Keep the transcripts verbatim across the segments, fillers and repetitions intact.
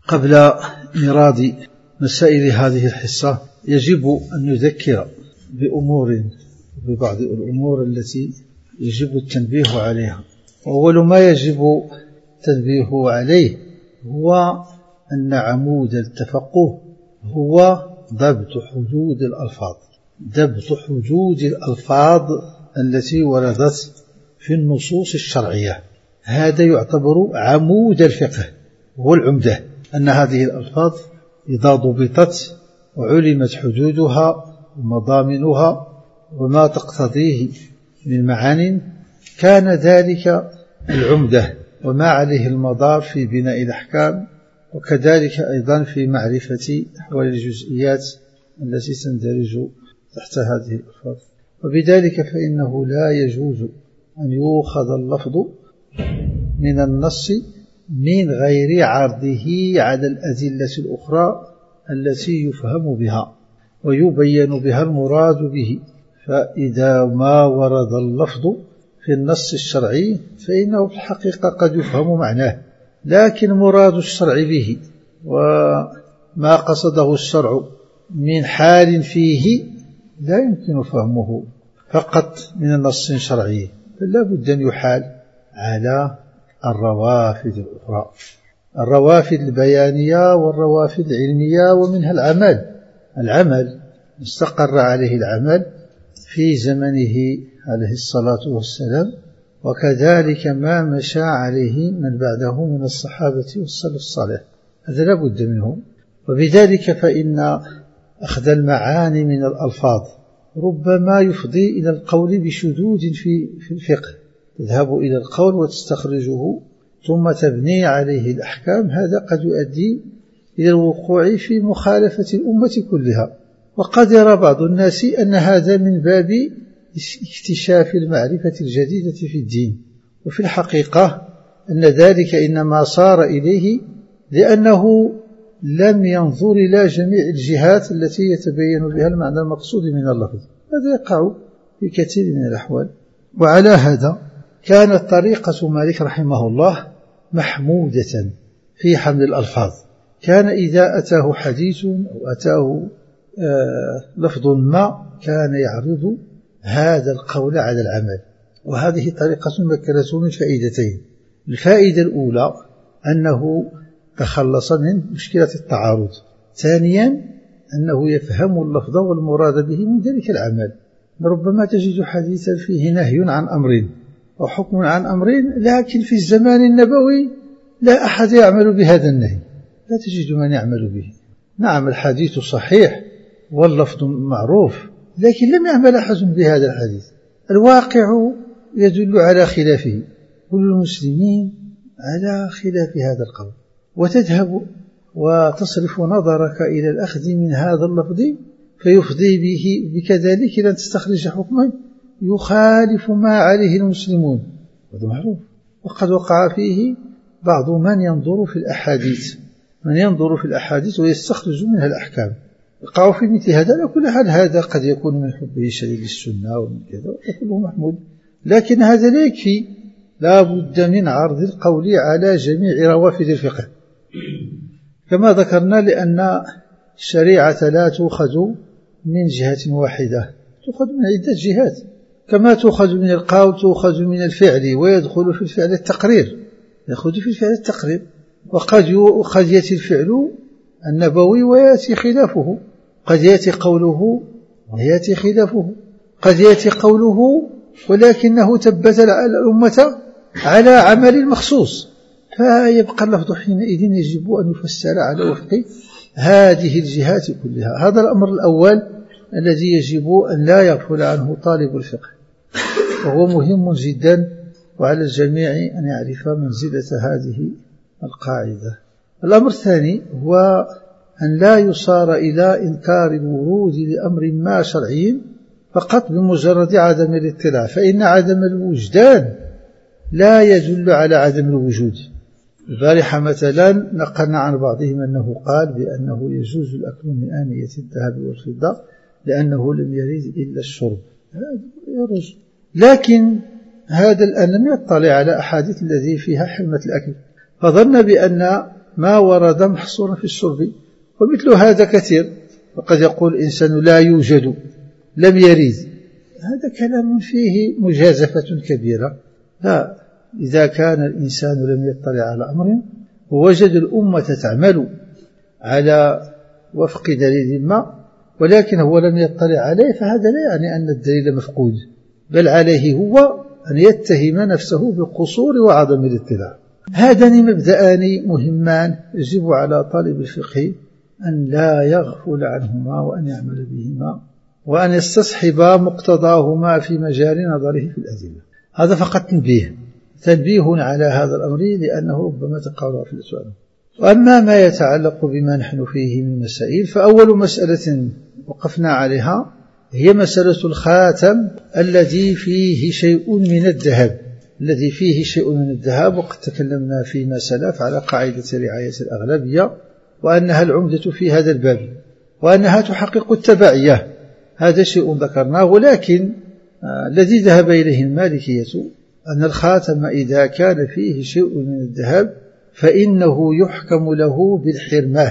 قبل إيراد مسائل هذه الحصة يجب أن نذكر بأمور ببعض الأمور التي يجب التنبيه عليها. وأول ما يجب التنبيه عليه هو أن عمود التفقه هو ضبط حدود الألفاظ ضبط حدود الألفاظ التي وردت في النصوص الشرعية. هذا يعتبر عمود الفقه والعمدة، أن هذه الألفاظ إذا ضبطت وعلمت حدودها ومضامنها وما تقتضيه من معان كان ذلك العمدة وما عليه المدار في بناء الأحكام، وكذلك أيضا في معرفة أحوال الجزئيات التي تندرج تحت هذه الألفاظ. وبذلك فإنه لا يجوز أن يؤخذ اللفظ من النص من غير عرضه على الأدلة الأخرى التي يفهم بها ويبين بها المراد به. فإذا ما ورد اللفظ في النص الشرعي فإنه في الحقيقة قد يفهم معناه، لكن مراد الشرع به وما قصده الشرع من حال فيه لا يمكن فهمه فقط من النص الشرعي، بل لا بد أن يحال على الروافد الأخرى، الروافد البيانية والروافد العلمية، ومنها العمل العمل استقر عليه العمل في زمنه عليه الصلاة والسلام، وكذلك ما مشى عليه من بعده من الصحابة والسلف الصالح، هذا لا بد منه. وبذلك فإن أخذ المعاني من الألفاظ ربما يفضي إلى القول بشذوذ في الفقه، تذهب إلى القول وتستخرجه ثم تبني عليه الأحكام، هذا قد يؤدي إلى الوقوع في مخالفة الأمة كلها. وقد يرى بعض الناس أن هذا من باب اكتشاف المعرفة الجديدة في الدين، وفي الحقيقة أن ذلك إنما صار إليه لأنه لم ينظر إلى جميع الجهات التي يتبين بها المعنى المقصود من اللفظ، هذا يقع في كثير من الأحوال. وعلى هذا كانت طريقة مالك رحمه الله محمودة في حمل الألفاظ. كان إذا أتاه حديث أو أتاه آه لفظ ما كان يعرض هذا القول على العمل، وهذه طريقة مكنة من فائدتين. الفائدة الأولى أنه تخلص من مشكلة التعارض، ثانيا أنه يفهم اللفظ والمراد به من ذلك العمل. ربما تجد حديثا فيه نهي عن أمر وحكم عن أمرين، لكن في الزمان النبوي لا أحد يعمل بهذا النهي، لا تجد من يعمل به. نعم الحديث صحيح واللفظ معروف، لكن لم يعمل أحد بهذا الحديث. الواقع يدل على خلافه، كل المسلمين على خلاف هذا القول، وتذهب وتصرف نظرك إلى الأخذ من هذا اللفظ فيفضي به بكذلك لن تستخرج حكما يخالف ما عليه المسلمون، هذا معروف. وقد وقع فيه بعض من ينظر في الأحاديث من ينظر في الأحاديث ويستخرج منها الأحكام، يقع في مثل هذا. لا كل حال هذا قد يكون من حبه الشديد للسنة ومن كذا، وكله محمود، لكن هذا لا يكفي، لا بد من عرض القول على جميع روافد الفقه كما ذكرنا، لأن الشريعة لا تؤخذ من جهة واحدة، تؤخذ من عدة جهات، كما تؤخذ من القول تؤخذ من الفعل، ويدخل في الفعل التقرير، يأخذ في الفعل التقرير، وقد قد يأتي الفعل النبوي ويأتي خلافه، قد يأتي قوله ويأتي خلافه، قد يأتي قوله ولكنه ثبت الأمة على عمل مخصوص، فيبقى اللفظ حينئذ يجب أن يفسر على وفق هذه الجهات كلها. هذا الأمر الأول الذي يجب أن لا يغفل عنه طالب الفقه، وهو مهم جدا، وعلى الجميع أن يعرف منزلة هذه القاعدة. الأمر الثاني هو أن لا يصار إلى إنكار الورود لأمر ما شرعي فقط بمجرد عدم الاطلاع، فإن عدم الوجدان لا يدل على عدم الوجود. البارحة مثلا نقلنا عن بعضهم أنه قال بأنه يجوز الأكل من آنية الذهب والفضة لأنه لم يرد إلا الشرب، يرجو. لكن هذا الآن لم يطلع على أحاديث الذي فيها حرمة الأكل، فظن بأن ما ورد محصورا في الشرب. ومثل هذا كثير، وقد يقول الإنسان لا يوجد، لم يرد، هذا كلام فيه مجازفة كبيرة. لا، إذا كان الإنسان لم يطلع على أمر ووجد الأمة تعمل على وفق دليل ما ولكن هو لم يطلع عليه، فهذا لا يعني أن الدليل مفقود، بل عليه هو أن يتهم نفسه بالقصور وعدم الاطلاع. هذان مبدأان مهمان يجب على طالب الفقه أن لا يغفل عنهما وأن يعمل بهما وأن يستصحب مقتضاهما في مجال نظره في الأدلة. هذا فقط تنبيه تنبيه على هذا الأمر، لأنه ربما تقع في السؤال. وأما ما يتعلق بما نحن فيه من مسائل، فأول مسألة وقفنا عليها هي مسألة الخاتم الذي فيه شيء من الذهب الذي فيه شيء من الذهب وقد تكلمنا فيما سلف على قاعدة رعاية الأغلبية، وأنها العمدة في هذا الباب، وأنها تحقق التبعية. هذا شيء ذكرناه. ولكن آه الذي ذهب إليه المالكية أن الخاتم إذا كان فيه شيء من الذهب فإنه يحكم له بالحرمة.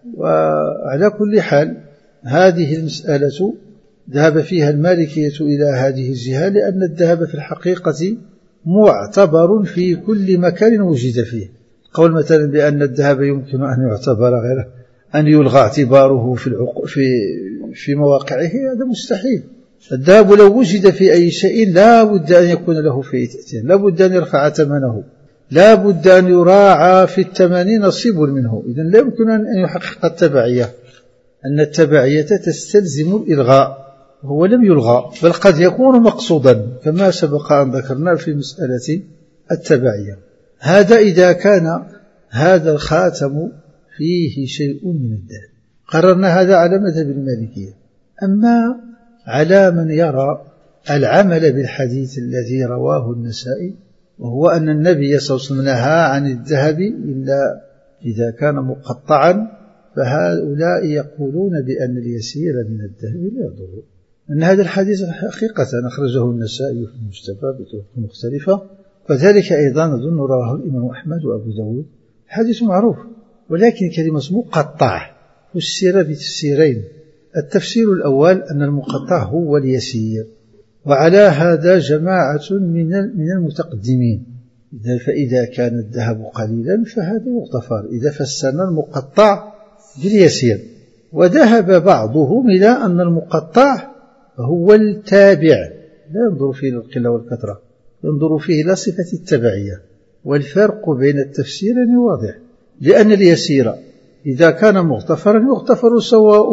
وعلى كل حال هذه المسألة ذهب فيها المالكية إلى هذه الجهة، لأن الذهب في الحقيقة معتبر في كل مكان وجد فيه. قول مثلا بأن الذهب يمكن أن يعتبر غير أن يلغى اعتباره في, العق... في... في مواقعه، هذا مستحيل. الذهب لو وجد في أي شيء لا بد أن يكون له فيه تأثير، لا بد أن يرفع ثمنه، لا بد أن يراعى في الثمن نصيب منه. إذن لا يمكن أن يحقق التبعية، أن التبعية تستلزم الإلغاء، هو لم يلغى بل قد يكون مقصودا كما سبق أن ذكرنا في مسألة التبعية. هذا إذا كان هذا الخاتم فيه شيء من الذهب. قررنا هذا على مذهب المالكية. أما على من يرى العمل بالحديث الذي رواه النسائي، وهو أن النبي صلى الله عليه وسلم نهى عن الذهب إلا إذا كان مقطعا، فهؤلاء يقولون بأن اليسير من الذهب لا يضر. أن هذا الحديث حقيقة أخرجه النسائي في المجتبى بطرق مختلفة، وذلك أيضا نظن رواه الإمام أحمد وأبو داود. الحديث معروف، ولكن كلمة مقطع فسر بتفسيرين. التفسير الأول أن المقطع هو اليسير، وعلى هذا جماعة من من المتقدمين. فإذا كان الذهب قليلا فهذا يغتفر إذا فسرنا المقطع باليسير. وذهب بعضهم إلى أن المقطع هو التابع، لا ينظر فيه للقلة والكثرة، ينظر فيه إلى صفة التبعية. والفرق بين التفسيرين واضح، لأن اليسير إذا كان مغتفرا يغتفر سواء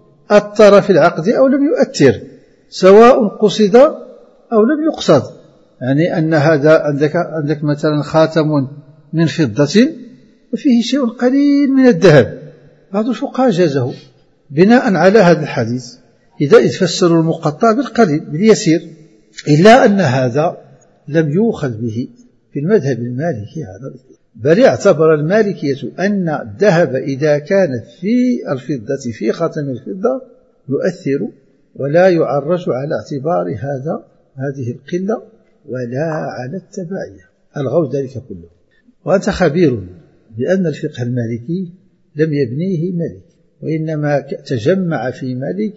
أثر في العقد أو لم يؤثر، سواء قصد أو لم يقصد. يعني أن هذا عندك, عندك مثلا خاتم من فضة وفيه شيء قليل من الذهب، بعض الفقهاء جازه بناء على هذا الحديث إذا يتفسر المقطع بالقليل باليسير، إلا أن هذا لم يؤخذ به في المذهب المالكي هذا، بل اعتبر المالكية أن الذهب إذا كانت في الفضة في خاتم الفضة يؤثر ولا يعرج على اعتبار هذا هذه القلة ولا على التبعية. ألغوا ذلك كله. وأنت خبير بأن الفقه المالكي لم يبنيه مالك، وإنما تجمع في مالك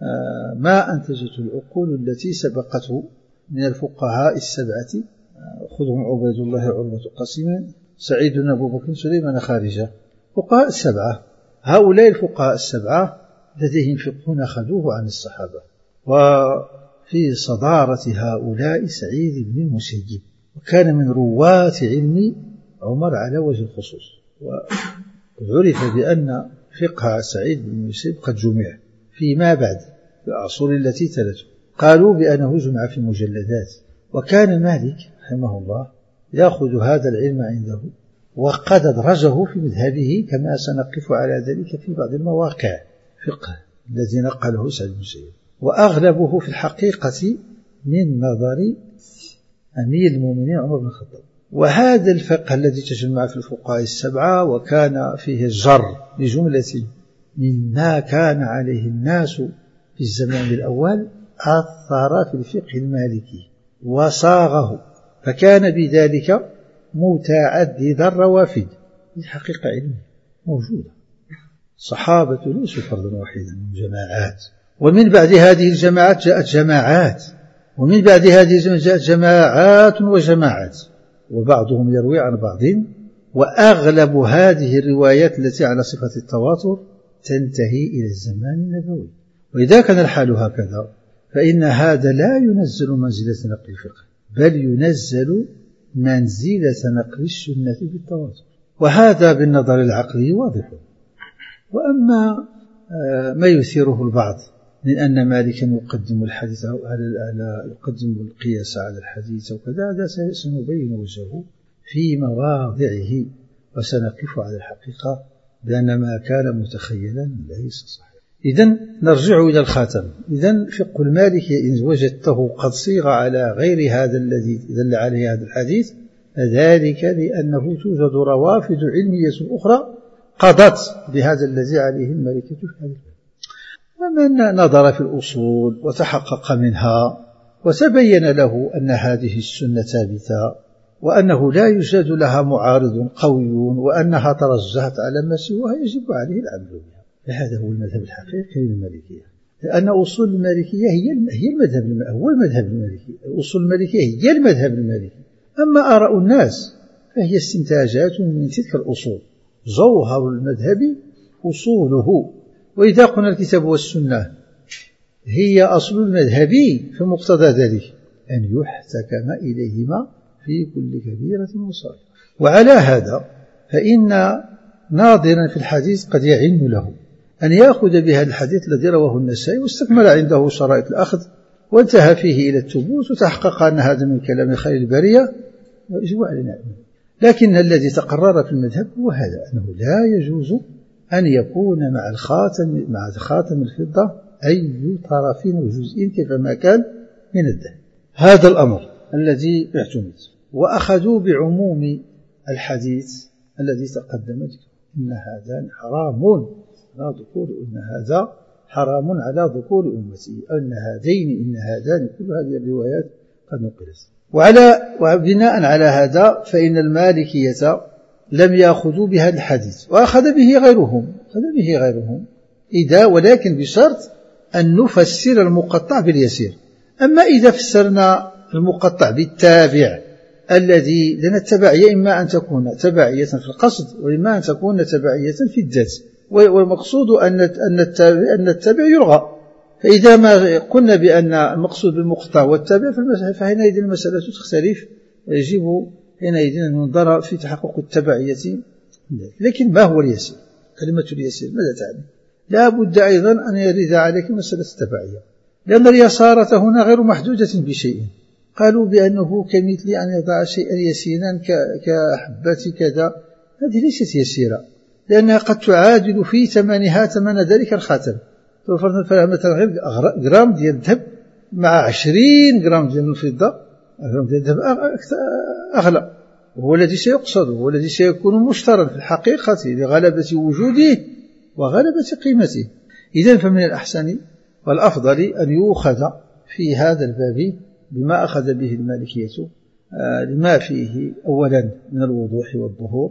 ما أنتجته العقول التي سبقته من الفقهاء السبعة، خذهم عبيد الله عروة قاسم سعيد بن أبو بكر سليمان خارجة، فقهاء السبعة. هؤلاء الفقهاء السبعة لديهم فقه أخذوه عن الصحابة، وفي صدارة هؤلاء سعيد بن المسيب، وكان من رواة علم عمر على وجه الخصوص. وعرف بأن فقه سعيد بن المسيب قد جمع فيما بعد في العصور التي تلته، قالوا بأنه جمع في مجلدات. وكان مالك رحمه الله يأخذ هذا العلم عنده وقد أدرجه في مذهبه، كما سنقف على ذلك في بعض المواقع فقه الذي نقله سعيد بن المسيب، وأغلبه في الحقيقة من نظر أمير المؤمنين عمر بن الخطاب. وهذا الفقه الذي تجمع في الفقهاء السبعة وكان فيه الجر بجملة مما كان عليه الناس في الزمان الأول أثر في الفقه المالكي وصاغه، فكان بذلك متعدد الروافد، هذه حقيقة علمية موجودة. الصحابة ليسوا فردا واحدا، من جماعات، ومن بعد هذه الجماعات جاءت جماعات، ومن بعد هذه الجماعات جاءت جماعات وجماعات، وبعضهم يروي عن بعض. وأغلب هذه الروايات التي على صفة التواتر تنتهي إلى الزمان النبوي. وإذا كان الحال هكذا فإن هذا لا ينزل منزلة نقل الفقه، بل ينزل منزلة نقل السنة بالتواتر، وهذا بالنظر العقلي واضح. وأما ما يثيره البعض من أن مالكا يقدم الحديث على يقدم القياس على الحديث وكذا، هذا سنبين وجهه في مواضعه، وسنقف على الحقيقة بأن ما كان متخيلا ليس صحيح. إذن نرجع إلى الخاتم. إذن فقه المالكي إن وجدته قد صيغ على غير هذا الذي دل عليه هذا الحديث، ذلك لأنه توجد روافد علمية أخرى قضت بهذا الذي عليه المالكية في هذا الباب. ومن نظر في الأصول وتحقق منها وتبين له أن هذه السنة ثابتة، وأنه لا يوجد لها معارض قوي، وأنها ترجحت على ما سواها، يجب عليه العمل بها. فهذا هو المذهب الحقيقي للمالكية، لأن أصول المالكية هي هي المذهب هو المذهب المالكي. الأصول المالكية هي المذهب المالكي. أما آراء الناس فهي استنتاجات من تلك الأصول. جوهر المذهب أصوله. وإذا قلنا الكتاب والسنة هي أصل المذهب، فمقتضى ذلك أن يحتكم إليهما في كل كبيرة وصغيرة. وعلى هذا فإن ناظرا في الحديث قد يعن له أن يأخذ بهذا الحديث الذي رواه النسائي واستكمل عنده شرائط الأخذ وانتهى فيه إلى الثبوت وتحقق أن هذا من كلام خير البرية، يجب علينا. لكن الذي تقرر في المذهب هو هذا، أنه لا يجوز أن يكون مع الخاتم مع خاتم الفضة أي طرف وجزء كيفما كان من الذهب. هذا الأمر الذي اعتمد، وأخذوا بعموم الحديث الذي تقدم ذكره، إن هذا حرام على ذكور إن هذا حرام على ذكور أمتي، أن هذين إن هذان، كل هذه الروايات قد نقلت. وعلى وبناء على هذا فإن المالكية لم يأخذوا بهذا الحديث، وأخذ به غيرهم أخذ به غيرهم إذا ولكن بشرط أن نفسر المقطع باليسير. أما إذا فسرنا المقطع بالتابع الذي لنا التبعية، إما أن تكون تبعية في القصد، وإما أن تكون تبعية في الذات، والمقصود أن التابع يلغى. فإذا ما قلنا بأن المقصود بالمقطع والتابع فحينئذ المسألة تختلف، ويجب حينئذ أن ننظر في تحقق التبعية. لكن ما هو اليسير؟ كلمة اليسير ماذا تعني؟ لا بد أيضا أن يرد عليك مسألة التبعية، لأن اليسارة هنا غير محدودة بشيء. قالوا بأنه كمثل أن يضع شيئا يسيرا كحبة كذا، هذه ليست يسيرة، لأنها قد تعادل في ثمنها ثمن ذلك الخاتم. فرضا مثلا غير جرام ديال الذهب مع عشرين جرام ديال الفضة، جرام ديال الذهب أغلى، وهو الذي سيقصد، وهو الذي سيكون مشترا في الحقيقة لغلبة وجوده وغلبة قيمته. إذن فمن الأحسن والأفضل أن يؤخذ في هذا الباب بما أخذ به المالكية، لما فيه أولا من الوضوح والظهور،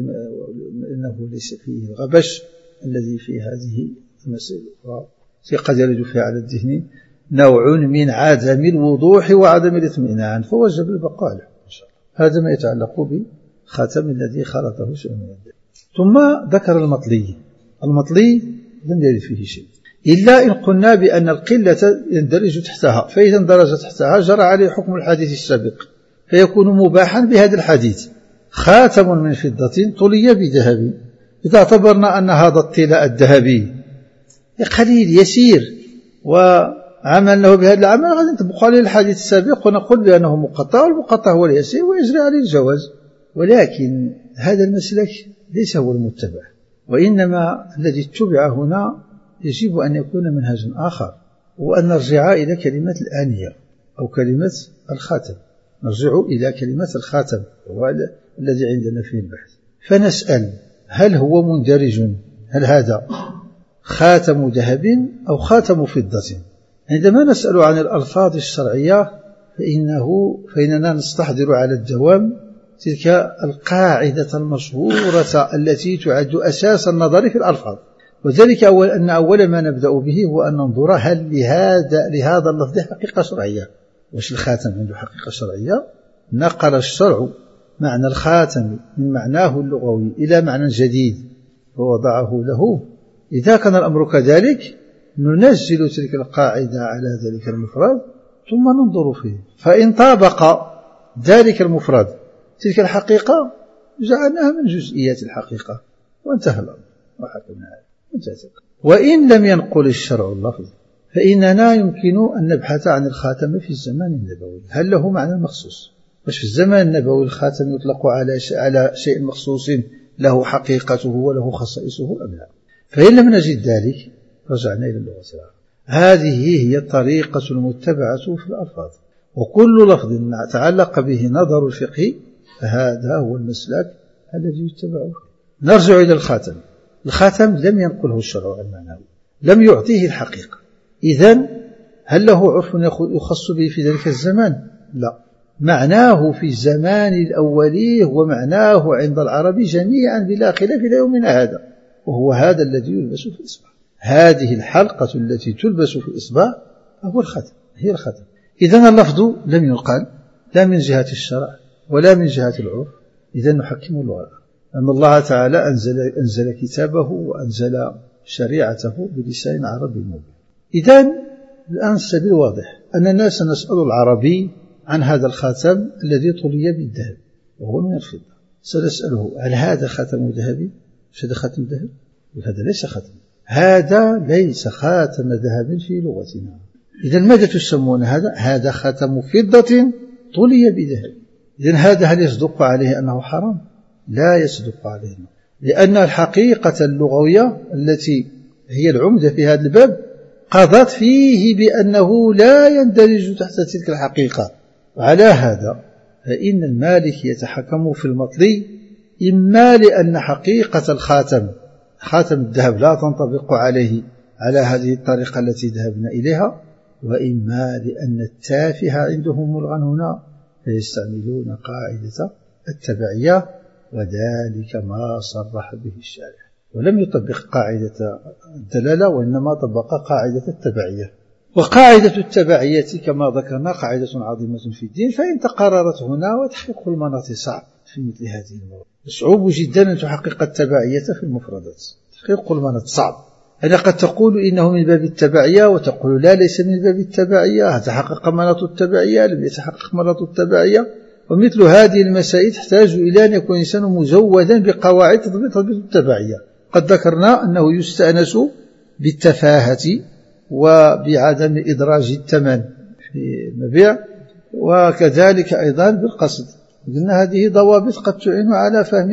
لأنه ليس فيه الغبش الذي في هذه المسائل الأخرى قد يرد فيها على الذهن نوع من عدم الوضوح وعدم الاطمئنان، فوجب البقاء له إن شاء الله. هذا ما يتعلق بخاتم الذي خلطه شيء من الذهب. ثم ذكر المطلي. المطلي لم يرد فيه شيء، إلا إن قلنا بأن القلة يندرج تحتها، فإذا اندرج تحتها جرى عليه حكم الحديث السابق، فيكون مباحا بهذا الحديث. خاتم من فضة طلي بذهب، إذا اعتبرنا أن هذا الطلاء الذهبي قليل يسير وعملناه بهذا العمل، غادي نطبق عليه الحديث السابق ونقول بأنه مقطع، والمقطع هو اليسير ويجري عليه الجواز. ولكن هذا المسلك ليس هو المتبع، وإنما الذي اتبع هنا يجب أن يكون منهجا آخر، وأن نرجع إلى كلمة الآنية أو كلمة الخاتم. نرجع إلى كلمة الخاتم وهو الذي عندنا فيه البحث، فنسأل هل هو مندرج، هل هذا خاتم ذهب أو خاتم فضة؟ عندما نسأل عن الألفاظ الشرعية فإنه فإننا نستحضر على الدوام تلك القاعدة المشهورة التي تعد أساس النظر في الألفاظ. وذلك أول أن أول ما نبدأ به هو أن ننظر هل لهذا لهذا اللفظ حقيقة شرعية. واش الخاتم عنده حقيقة شرعية؟ نقل الشرع معنى الخاتم من معناه اللغوي إلى معنى جديد ووضعه له. إذا كان الأمر كذلك ننزل تلك القاعدة على ذلك المفرد ثم ننظر فيه، فإن طابق ذلك المفرد تلك الحقيقة جعلناها من جزئيات الحقيقة وانتهى الأمر وحكمنا عليه. وإن لم ينقل الشرع اللفظ فإننا يمكن أن نبحث عن الخاتم في الزمان النبوي، هل له معنى مخصوص؟ واش في الزمان النبوي الخاتم يطلق على على شيء مخصوص له حقيقته وله خصائصه أم لا؟ فإن لم نجد ذلك رجعنا إلى اللغة العربية. هذه هي الطريقة المتبعة في الألفاظ، وكل لفظ تعلق به نظر الفقه فهذا هو المسلك الذي يتبعه. نرجع إلى الخاتم. الخاتم لم ينقله الشرع المعنوي، لم يعطيه الحقيقة. إذن هل له عرف يخص به في ذلك الزمان؟ لا، معناه في الزمان الأولي هو معناه عند العرب جميعا بلا خلاف إلى يومنا هذا، وهو هذا الذي يلبس في الإصبع. هذه الحلقة التي تلبس في الإصبع هو الختم، هي الختم. إذن اللفظ لم يقال لا من جهة الشرع ولا من جهة العرف، إذن نحكم اللغة، أن الله تعالى أنزل, أنزل كتابه وأنزل شريعته بلسان عربي مبين. إذن الآن السبيل واضح، أننا سنسأل العربي عن هذا الخاتم الذي طلي بالذهب وهو من الفضة. سنسأله هل هذا خاتم ذهبي؟ مش هذا خاتم ذهب؟ هذا ليس خاتم، هذا ليس خاتم ذهب في لغتنا. إذن ماذا تسمون هذا؟ هذا خاتم فضة طلي بذهب. إذن هذا هل يصدق عليه أنه حرام؟ لا يصدق عليه، لأن الحقيقة اللغوية التي هي العمدة في هذا الباب قضت فيه بأنه لا يندرج تحت تلك الحقيقة. وعلى هذا فإن المالك يتحكم في المطلي، إما لأن حقيقة الخاتم خاتم الذهب لا تنطبق عليه على هذه الطريقة التي ذهبنا إليها، وإما لأن التافه عندهم ملغى هنا فيستعملون قاعدة التبعية، وذلك ما صرح به الشارع، ولم يطبق قاعدة الدلالة وإنما طبق قاعدة التبعية. وقاعدة التبعية كما ذكرنا قاعدة عظيمة في الدين، فإن تقررت هنا وتحقيق المناط صعب في مثل هذه المواضيع. صعوب جدا أن تحقق التبعية في المفردات، تحقيق المناط صعب. أنا قد تقول إنه من باب التبعية وتقول لا ليس من باب التبعية، هتحقق مناط التبعية لم يتحقق مناط التبعية. ومثل هذه المسائل تحتاج إلى أن يكون الإنسان مزودا بقواعد تضبط التبعية. قد ذكرنا أنه يستأنس بالتفاهة وبعدم إدراج الثمن في المبيع، وكذلك أيضا بالقصد. قلنا هذه ضوابط قد تعين على فهم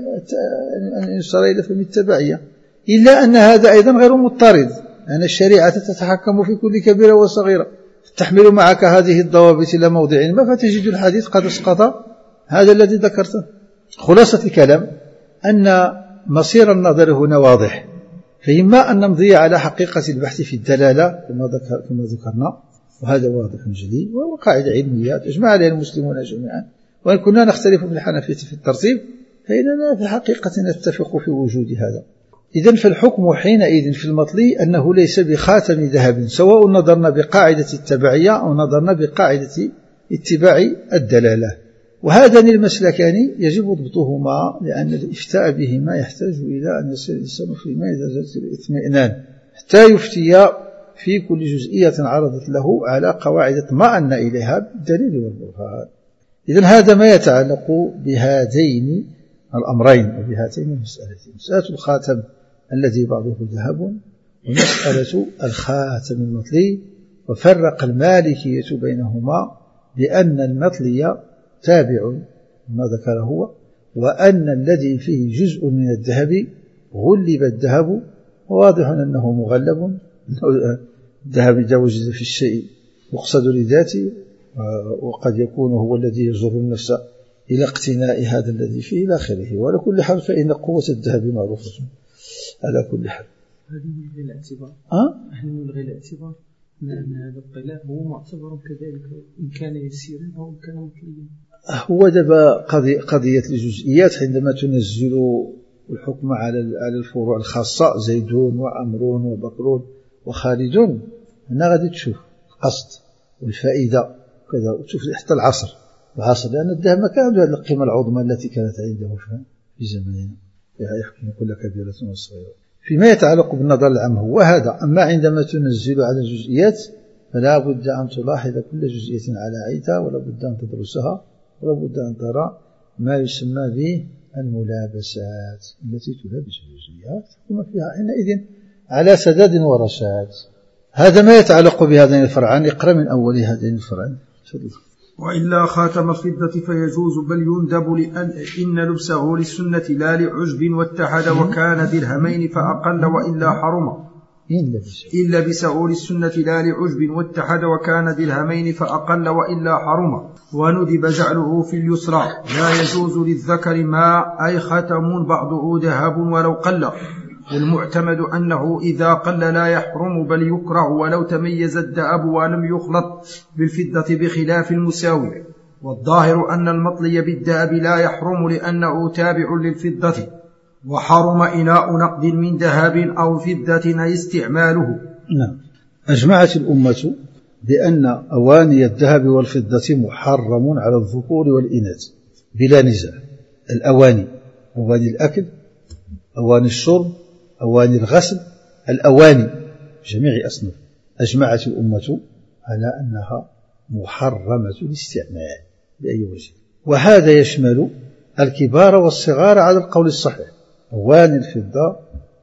أن يصل إلى فهم التبعية، إلا أن هذا أيضا غير مضطرد، أن الشريعة تتحكم في كل كبيرة وصغيرة، تحمل معك هذه الضوابط إلى موضع ما فتجد الحديث قد اسقط هذا الذي ذكرته. خلاصة الكلام أن مصير النظر هنا واضح، فإما أن نمضي على حقيقة البحث في الدلالة كما ذكر كما ذكرنا، وهذا واضح جلي وهو قاعدة علمية تجمع عليها المسلمون جميعا، وإن كنا نختلف بالحنفية في الترتيب فإننا في الحقيقة نتفق في وجود هذا. إذن فالحكم حينئذ في المطلي أنه ليس بخاتم ذهب، سواء نظرنا بقاعدة التبعية أو نظرنا بقاعدة اتباع الدلالة. وهذان المسلكان يجب ضبطهما، لأن الإفتاء بهما يحتاج إلى أن يصير الإنسان في درجة الاطمئنان حتى يفتي في كل جزئية عرضت له على قواعد اطمأن إليها بالدليل والبرهان. إذن هذا ما يتعلق بهذين الأمرين وبهاتين المسألتين، مسألة الخاتم الذي بعضه ذهب ومسألة الخاتم المطلي. وفرق المالكية بينهما بأن المطلي تابع ما ذكر هو، وأن الذي فيه جزء من الذهب غلب الذهب، وواضح أنه مغلب، الذهب إذا وجد في الشيء يقصد لذاته، وقد يكون هو الذي يجر النفس إلى اقتناء هذا الذي فيه إلى آخره. وعلى كل حال فإن قوة الذهب معروفة على كل حال. هذا من غير الاعتبار أه؟ نحن من غير الاعتبار أن هذا الطلاء هو معتبر كذلك إن كان يسيرا أو إن كان مطليا. هو دابا قضية الجزئيات عندما تنزل الحكم على الفروع الخاصة زيدون وعمرون وبكرون وخالدون، هنا غادي تشوف القصد والفائدة كذا، وتشوف حتى العصر العصر لأن الذهب ما كان عنده هذه القيمة العظمى التي كانت عنده في زماننا يحكم كل كبيرة وصغيرة. فيما يتعلق بالنظر العام هو هذا. أما عندما تنزل على الجزئيات فلا بد أن تلاحظ كل جزئية على عيتها، ولا بد أن تدرسها، ولا بد أن ترى ما يسمى به الملابسات التي تلابس الجزئيات، وما فيها حينئذ على سداد ورشاد. هذا ما يتعلق بهذين الفرعان. اقرأ من أول هذين الفرعان. وإلا خاتم الفضة فيجوز بل يندب لأن إن لبسه للسنة لا لعجب، واتحد وكان درهمين فأقل وإلا حرم. إن لبسه للسنة لا لعجب واتحد وكان درهمين فأقل وإلا حرم. وندب جعله في اليسرى لا يجوز للذكر ما أي ختم بعضه ذهب ولو قل، والمعتمد أنه إذا قل لا يحرم بل يكره ولو تميز الذهب ولم يخلط بالفضة بخلاف المساوي. والظاهر أن المطلي بالذهب لا يحرم لأنه تابع للفضة، وحرم إناء نقد من ذهب أو فضة استعماله. نعم. أجمعت الأمة بأن أواني الذهب والفضة محرم على الذكور والإناث بلا نزاع. الأواني، أواني الأكل، أواني الشرب، أواني الغسل، الأواني جميع أصناف، أجمعت الأمة على أنها محرمة الاستعمال بأي وجه. وهذا يشمل الكبار والصغار على القول الصحيح، أواني الفضة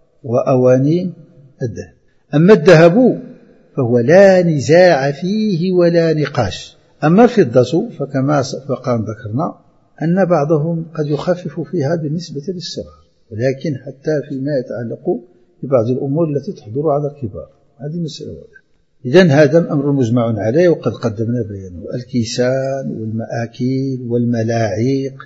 وأواني الذهب. أما الذهب فهو لا نزاع فيه ولا نقاش. أما الفضة فكما سبقا ذكرنا أن بعضهم قد يخفف فيها بالنسبة للصغار، ولكن حتى فيما يتعلق ببعض الأمور التي تحضر على الكبار هذه مسألة واضحة. إذن هذا أمر مجمع عليه وقد قدمنا بيانه. الكيسان والمآكل والملاعق،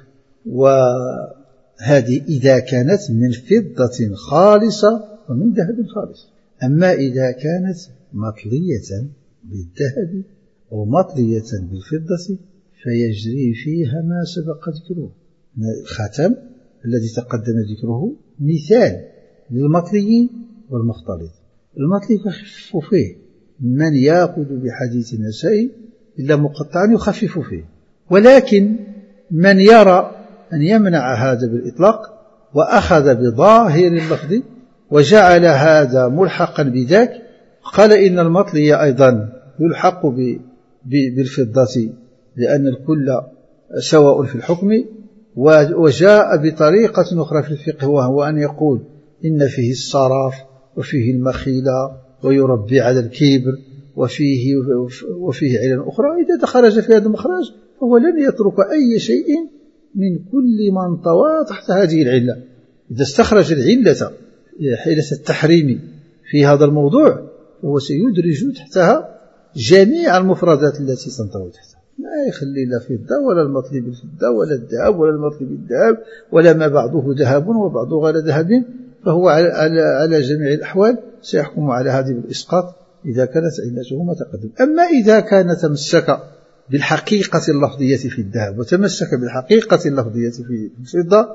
وهذه إذا كانت من فضة خالصة ومن ذهب خالص. أما إذا كانت مطلية بالذهب أو مطلية بالفضة فيجري فيها ما سبق ذكره. الختم الذي تقدم ذكره مثال للمطلي والمختلط. المطلي يخفف فيه، من يأخذ بحديث النسائي إلا مقطعا يخفف فيه، ولكن من يرى أن يمنع هذا بالإطلاق وأخذ بظاهر اللفظ وجعل هذا ملحقا بذاك، قال إن المطلي أيضا يلحق بالفضة لأن الكل سواء في الحكم. وجاء بطريقة أخرى في الفقه وهو أن يقول إن فيه الصراف وفيه المخيلة ويربي على الكبر وفيه, وفيه علل أخرى. إذا خرج في هذا المخرج فهو لن يترك أي شيء من كل من طوى تحت هذه العلة. إذا استخرج العلة حيلة التحريم في هذا الموضوع فهو سيدرج تحتها جميع المفردات التي تنطوي تحتها، ما يخلي لا فضة ولا المطلي بالفضة ولا الذهب ولا المطلي بالذهب ولا ما بعضه ذهب وبعضه غير ذهب، فهو على, على جميع الأحوال سيحكم على هذه بالإسقاط إذا كانت علته ما تقدم. أما إذا كان تمسك بالحقيقة اللفظية في الذهب وتمسك بالحقيقة اللفظية في الفضة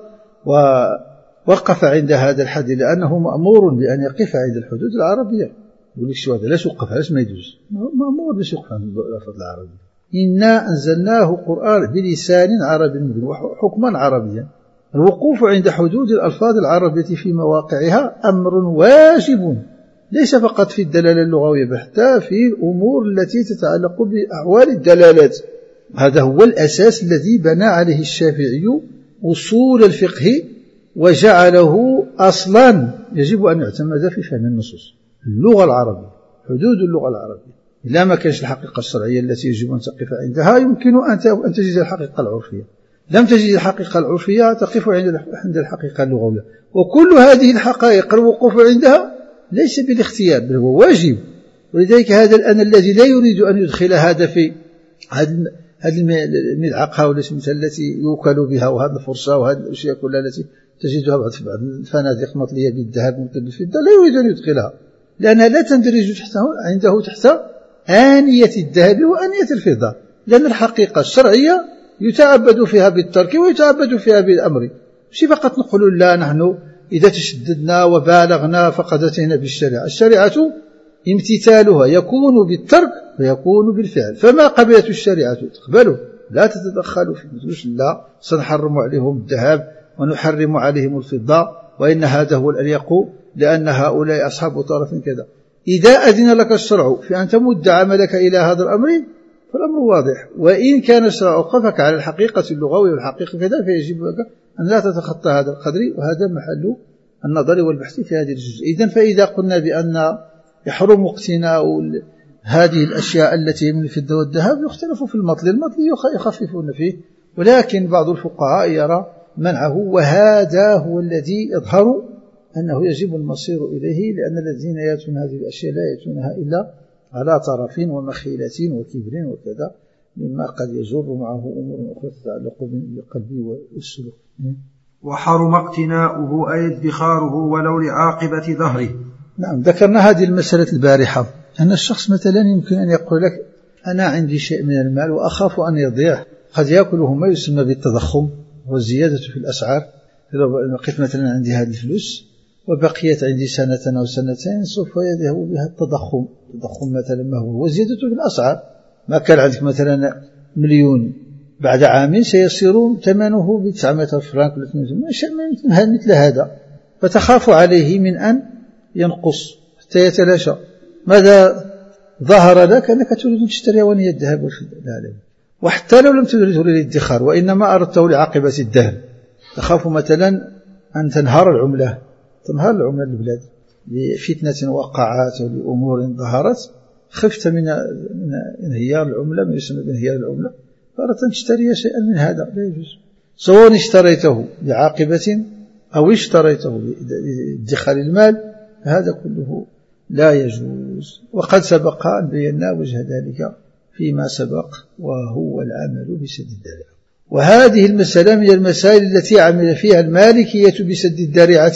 ووقف عند هذا الحد لأنه مأمور بأن يقف عند الحدود العربية، يقول لك شو هذا لاش وقف، علاش ما يجوز؟ مأمور باش يوقف عند اللفظ العربي. إنا أنزلناه قرآن بلسان عربي مبين وحكما عربيا. الوقوف عند حدود الألفاظ العربية في مواقعها أمر واجب، ليس فقط في الدلالة اللغوية بل حتى في الأمور التي تتعلق بأحوال الدلالات. هذا هو الأساس الذي بنى عليه الشافعي أصول الفقه وجعله أصلا يجب أن يعتمد في فهم النصوص. اللغة العربية، حدود اللغة العربية، إلا ما كانش الحقيقة الشرعية التي يجب أن تقف عندها يمكن أن تجد الحقيقة العرفية. لم تجد الحقيقة العرفية تقف عند الحقيقة اللغوية. وكل هذه الحقائق الوقوف عندها ليس بالاختيار بل هو واجب. ولذلك هذا الآن الذي لا يريد أن يدخل هذا في هذه الملعقة التي يوكل بها وهذه الفرصة وهذه الأشياء كلها التي تجدها بعض الفنادق مطلية بالذهب ومطلية بالفضة لا يريد أن يدخلها لأنها لا تندرج عنده تحت آنية الذهب وآنية الفضة، لأن الحقيقة الشرعية يتعبد فيها بالترك ويتعبد فيها بالأمر، مش فقط نقول لا نحن إذا تشددنا وبالغنا فقد أتينا بالشريعة. الشريعة امتثالها يكون بالترك ويكون بالفعل، فما قبلت الشريعة تقبله لا تتدخل في نزوش لا سنحرم عليهم الذهب ونحرم عليهم الفضة وإن هذا هو الأليق لأن هؤلاء أصحاب طرف كذا. إذا أذن لك الشرع في أن تمد عملك إلى هذا الأمر فالأمر واضح، وإن كان الشرع وقفك على الحقيقة اللغوية والحقيقة كذا فيجب لك أن لا تتخطى هذا القدر، وهذا محل النظر والبحث في هذه الجزء. إذن فإذا قلنا بأن يحرم اقتناء هذه الأشياء التي من الفضة والذهب يختلف في المطل، المطل يخففون فيه، ولكن بعض الفقهاء يرى منعه، وهذا هو الذي يظهر أنه يجب المصير إليه، لأن الذين يأتون هذه الأشياء لا يأتونها إلا على طرف ومخيلة وكبر وكذا، مما قد يجر معه أمور أخرى تتعلق بالقلب والسلوك. وحرم اقتناؤه أي ادخاره ولو لعاقبة ظهره. نعم، ذكرنا هذه المسألة البارحة، أن الشخص مثلا يمكن أن يقول لك أنا عندي شيء من المال وأخاف أن يضيع، قد يأكله ما يسمى بالتضخم والزيادة في الأسعار. لو لقيت مثلا عندي هذه الفلوس وبقيت عندي سنة أو سنتين سوف يذهب بها التضخم. التضخم مثلا ما هو؟ وزيادة في الأسعار. ما كان عندك مثلا مليون بعد عام سيصير ثمنه بتسعمائة ألف فرنك ولا ثمانمائة مثل هذا، فتخاف عليه من أن ينقص حتى يتلاشى. ماذا ظهر لك؟ أنك تريد أن تشتري أواني الذهب والفضة، لا لا، وحتى لو لم تريد الادخار وإنما أردته لعاقبة الدهر. تخاف مثلا أن تنهار العملة، تنهار العملة للبلاد لفتنة وقعات ولأمور ظهرت، خفت من انهيار العملة، ما يسمى بانهيار العملة، فأردت أن تشتري شيئا من هذا، لا يجوز، سواء اشتريته لعاقبة أو اشتريته لادخار المال، هذا كله لا يجوز. وقد سبق أن بينا وجه ذلك فيما سبق، وهو العمل بسد الذريعة. وهذه المسألة من المسائل التي عمل فيها المالكية بسد الذريعة،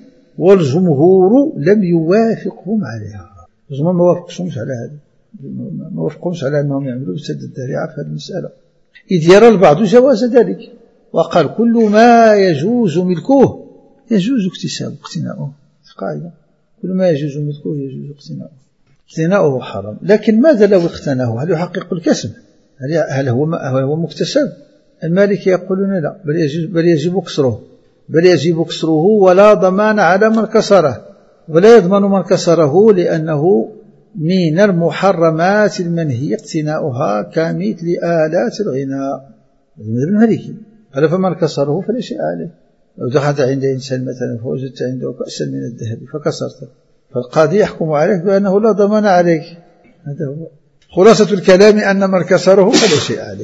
والجمهور لم يوافقهم عليها. الجمهور ما وافقهمش على هذا، ما وافقهمش على أنهم يعملوا بسد الذريعة في هذه المسألة، إذ يرى البعض جواز ذلك، وقال كل ما يجوز ملكه يجوز اكتسابه اقتناؤه، قاعدة، كل ما يجوز ملكه يجوز اقتناؤه، اقتناؤه حرام. لكن ماذا لو اقتناه؟ هل يحقق الكسب؟ هل هو هو مكتسب؟ المالك يقولون لا، بل يجب, بل يجب كسره، بل يجب كسره ولا ضمان على من كسره، ولا يضمن من كسره، لأنه من المحرمات المنهي اقتناؤها كمثل آلات الغناء. المالكي قال فمن كسره فلا شيء عليه. لو دخلت عند إنسان مثلا فوجدت عنده كأسا من الذهب فكسرته، فالقاضي يحكم عليك بأنه لا ضمان عليك. هذا هو خلاصة الكلام، أن من كسره فلا شيء عليه.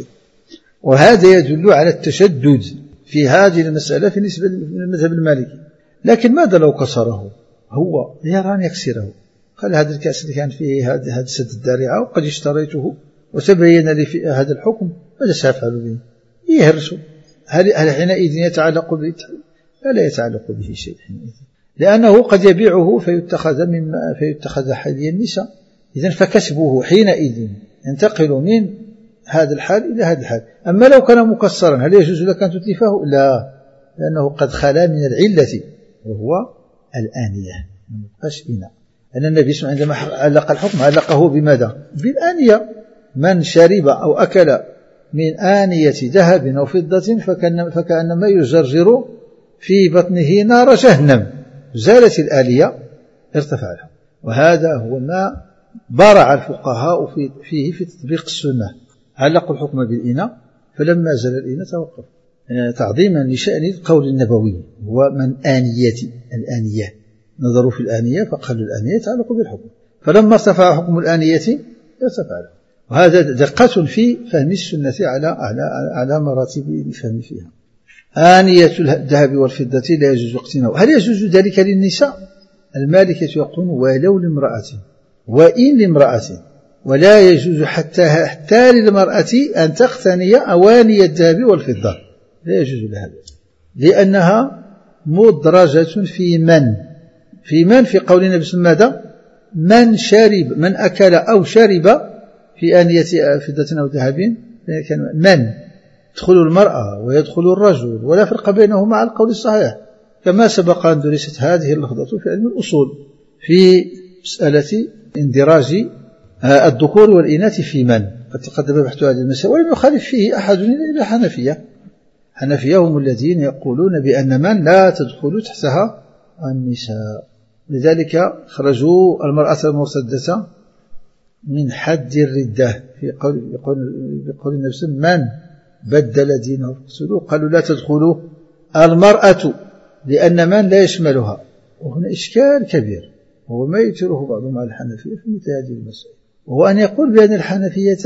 وهذا يدل على التشدد في هذه المسألة في نسبة للمذهب المالكي. لكن ماذا لو كسره؟ هو يرى أن يكسره، قال هذا الكأس اللي كان فيه هذا سد الذريعة وقد اشتريته وتبين لي في هذا الحكم، ماذا سأفعل به؟ يهرسه. هل حينئذ يتعلق به؟ لا يتعلق به شيء حينئذ، لأنه قد يبيعه فيتخذ مما فيتخذ حلي النساء. إذن فكسبه حينئذ ينتقل من هذا الحال إلى هذا الحال. أما لو كان مكسرا هل يجوز لك أن تتلفه؟ لا، لأنه قد خلا من العلة وهو الآنية، ما يبقاش إناء. أن النبي صلى الله عليه وسلم عندما علق الحكم علقه بماذا؟ بالآنية. من شرب أو أكل من آنية ذهب أو فضة فكأنما يجرجر في بطنه نار جهنم، زالت الآلية ارتفع الحكم. وهذا هو ما برع الفقهاء فيه في تطبيق السنة، علقوا الحكم بالإناء، فلما زال الإناء توقف تعظيما لشأن القول النبوي. هو من آنية الآنية، نظروا في الآنية فقالوا الآنية يتعلق بالحكم، فلما ارتفع حكم الآنية ارتفع له. وهذا دقة في فهم السنة على على على مراتب الفهم فيها. آنية الذهب والفضة لا يجوز اقتناؤها. هل يجوز ذلك للنساء؟ المالكة يقولون ولو لامرأة، وإن لامرأة، ولا يجوز حتى حتى للمرأة أن تقتني أواني الذهب والفضة، لا يجوز لها، لأنها مدرجة في من في من في قول النبي صلى الله عليه وسلم ماذا؟ من شرب، من أكل أو شرب في آنية فضة أو ذهب، من تدخل المرأة ويدخل الرجل ولا فرق بينهما مع القول الصحيح، كما سبق أن درست هذه اللفظة في علم الأصول في مسألة اندراج الذكور والإناث في من قد تقدم بحث هذه المسألة، ولم يخالف فيه أحد إلا حنفية. حنفية هم الذين يقولون بأن من لا تدخل تحتها النساء، لذلك خرجوا المرأة المرتدة من حد الردة في قول بقول النبي صلى الله عليه وسلم من بدل دينه فاقتلوه، قالوا لا تدخل المرأة لأن من لا يشملها. وهنا إشكال كبير هو ما يثيره بعضهم على الحنفية في مثل هذه المسائل، وهو أن يقول بأن الحنفية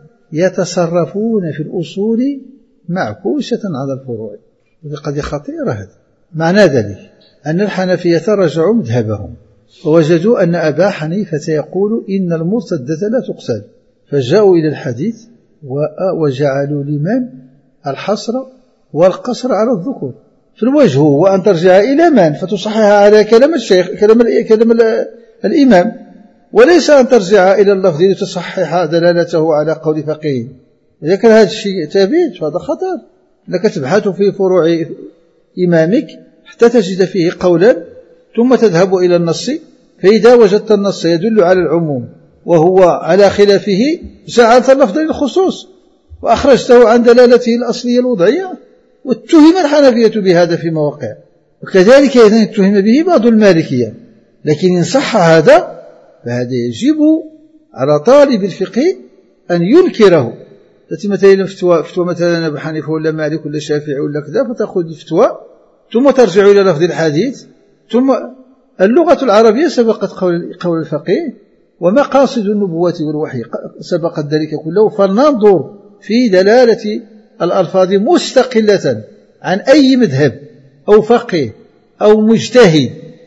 يتصرفون في الأصول معكوسة على الفروع، وهذه قضية خطيرة. هذا معنى ذلك أن الحنفية رجعوا مذهبهم ووجدوا أن أبا حنيفة يقول إن المرتدة لا تقتل، فجاءوا إلى الحديث وجعلوا لمن الحصر والقصر على الذكور. في الوجه هو أن ترجع إلى من فتصححها على كلام الشيخ كلام, كلام الإمام، وليس أن ترجع إلى اللفظ لتصحح دلالته على قول فقيه. إذا كان هذا الشيء ثابت فهذا خطر، أنك تبحث في فروع إمامك حتى تجد فيه قولا ثم تذهب إلى النص، فإذا وجدت النص يدل على العموم وهو على خلافه جعلت اللفظ للخصوص وأخرجته عن دلالته الأصلية الوضعية. واتهم الحنفية بهذا في مواقع، وكذلك إذن اتهم به بعض المالكية. لكن إن صح هذا فهذا يجب على طالب الفقه أن ينكره. التي مثلا فتوى, فتوى مثلا أبو حنيفة ولا مالك ولا شافعي ولا كذا، فتأخذ الفتوى ثم ترجع إلى لفظ الحديث، ثم اللغة العربية سبقت قول, قول الفقيه، ومقاصد النبوة والوحي سبقت ذلك كله. فلننظر في دلالة الألفاظ مستقلة عن أي مذهب أو فقيه أو مجتهد،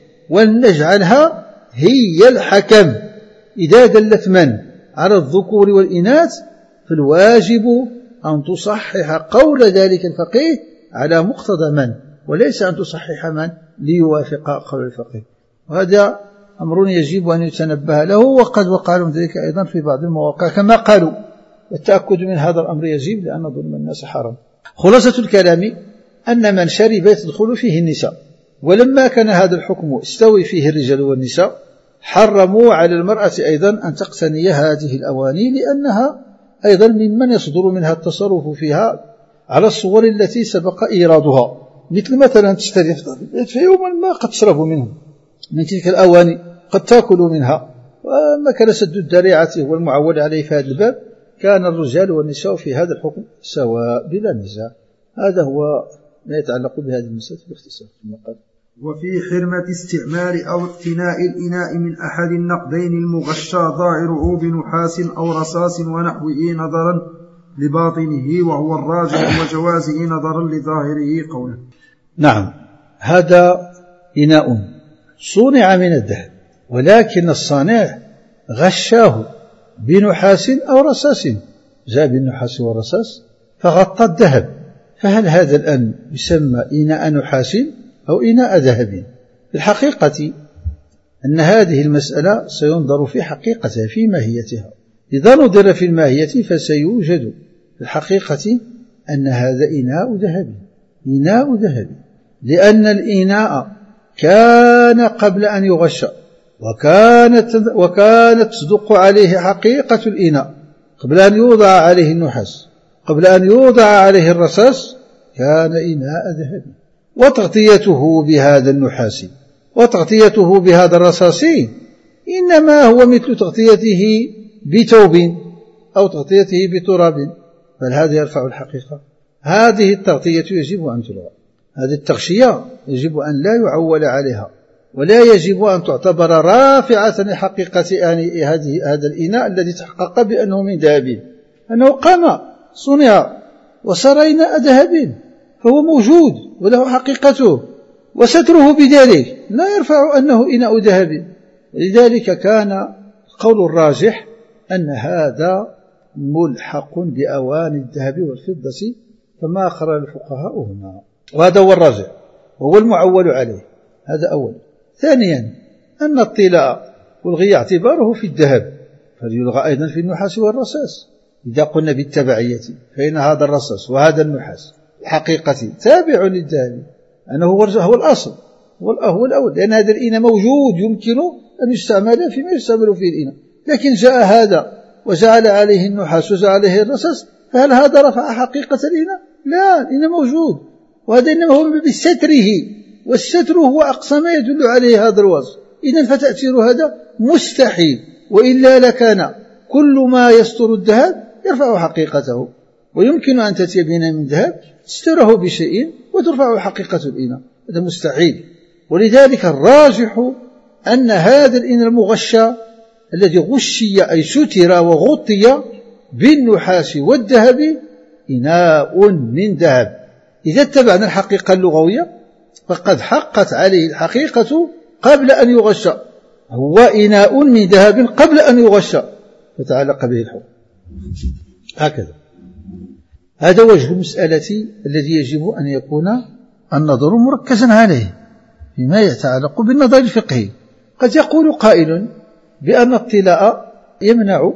ونجعلها هي الحكم. إذا دلت من على الذكور والإناث فالواجب أن تصحح قول ذلك الفقيه على مقتضى من، وليس أن تصحح من ليوافق قول الفقيه. وهذا أمر يجب أن يتنبه له، وقد وقع لهم ذلك أيضا في بعض المواقع كما قالوا. والتأكد من هذا الأمر يجب، لأن ظلم الناس حرام. خلاصة الكلام أن من شرب تدخل فيه النساء، ولما كان هذا الحكم استوي فيه الرجال والنساء حرموا على المرأة أيضا أن تقتني هذه الأواني، لأنها أيضا ممن يصدر منها التصرف فيها على الصور التي سبق إيرادها، مثل مثلا تشتري فيوما ما قد تشربوا منه من تلك الأواني، قد تأكلوا منها. وما كان سد الذريعة هو المعول عليه في هذا الباب، كان الرجال والنساء في هذا الحكم سواء بلا نزاع. هذا هو ما يتعلق بهذه المسألة باختصار. ثم قال: وفي حرمة استعمال أو اقتناء الإناء من أحد النقدين المغشى ضائع بنحاس أو رصاص ونحوه نظرا لباطنه وهو الراجح، وجوازه نظرا لظاهره قولا. نعم، هذا إناء صنع من الذهب، ولكن الصانع غشاه بنحاس أو رصاص، جاء بالنحاس والرصاص فغطى الذهب. فهل هذا الآن يسمى إناء نحاس أو إناء ذهب؟ في الحقيقة أن هذه المسألة سينظر في حقيقتها في ماهيتها. إذا نظر في الماهية فسيوجد في الحقيقة أن هذا إناء ذهب، إناء ذهب، لأن الإناء كان قبل أن يغشى، وكانت, وكانت تصدق عليه حقيقة الإناء قبل أن يوضع عليه النحاس، قبل أن يوضع عليه الرصاص كان إناء ذهب. وتغطيته بهذا النحاس وتغطيته بهذا الرصاص إنما هو مثل تغطيته بثوب أو تغطيته بتراب، بل هذا يرفع الحقيقة. هذه التغطية يجب أن تلغى، هذه التغشية يجب أن لا يعول عليها، ولا يجب أن تعتبر رافعة لحقيقة هذه هذا الإناء الذي تحقق بأنه من ذهب، أنه قام صنع وصار إناء ذهب، فهو موجود وله حقيقته، وستره بذلك لا يرفع أنه إناء ذهب. لذلك كان القول الراجح أن هذا ملحق بأواني الذهب والفضة، فما أخرج الفقهاء هنا، وهذا هو الراجح وهو المعول عليه. هذا أولا. ثانيا أن الطلاء والغي اعتباره في الذهب، فليلغى أيضا في النحاس والرصاص، إذا قلنا بالتبعية فإن هذا الرصاص وهذا النحاس الحقيقة تابع للذهب، أنه هو الأصل هو الأول، لأن هذا الإناء موجود يمكن أن يستعمل فيما يستعمل فيه الإناء. لكن جاء هذا وجعل عليه النحاس وجعل عليه الرصاص، فهل هذا رفع حقيقة الإناء؟ لا، الإناء موجود، وهذا إنما هو بستره، والستر هو أقصى ما يدل عليه هذا الوصف. إذن فتأثير هذا مستحيل، وإلا لكان كل ما يستر الذهب يرفع حقيقته، ويمكن أن تأتي بإناء من ذهب تستره بشيء وترفع حقيقة الإناء، هذا مستحيل. ولذلك الراجح أن هذا الإناء المغشى الذي غشي أي ستر وغطي بالنحاس والذهب إناء من ذهب. إذا اتبعنا الحقيقة اللغوية فقد حقت عليه الحقيقة قبل أن يغشى، هو إناء من ذهب قبل أن يغشى، فتعلق به الحكم. هكذا هذا وجه المسألة الذي يجب أن يكون النظر مركزا عليه فيما يتعلق بالنظر الفقهي. قد يقول قائل بأن الطلاء يمنع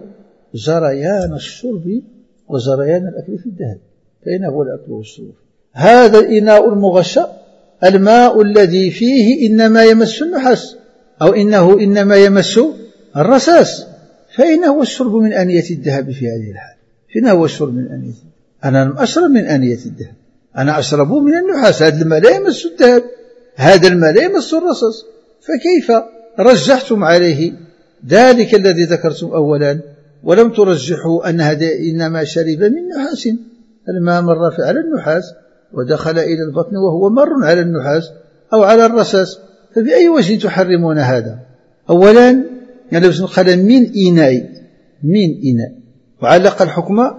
جريان الشرب وجريان الأكل في الذهب، فإن هو الأكل والشرب. هذا الإناء المغشى الماء الذي فيه إنما يمس النحاس أو إنه إنما يمس الرصاص، فإن هو الشرب من آنية الذهب في هذه الحال. فإن هو الشرب من آنية الذهب، أنا لم أشرب من آنية الذهب، أنا أشرب من النحاس. هذا الماء لا يمس الذهب، هذا الماء لا يمس الرصاص، فكيف رجحتم عليه ذلك الذي ذكرتم أولا ولم ترجحوا أن هذا إنما شرب من نحاس؟ الماء مر على النحاس ودخل إلى البطن وهو مر على النحاس أو على الرصاص، فبأي وجه تحرمون هذا؟ أولا يلبس القلم من إناء من إناء وعلق الحكم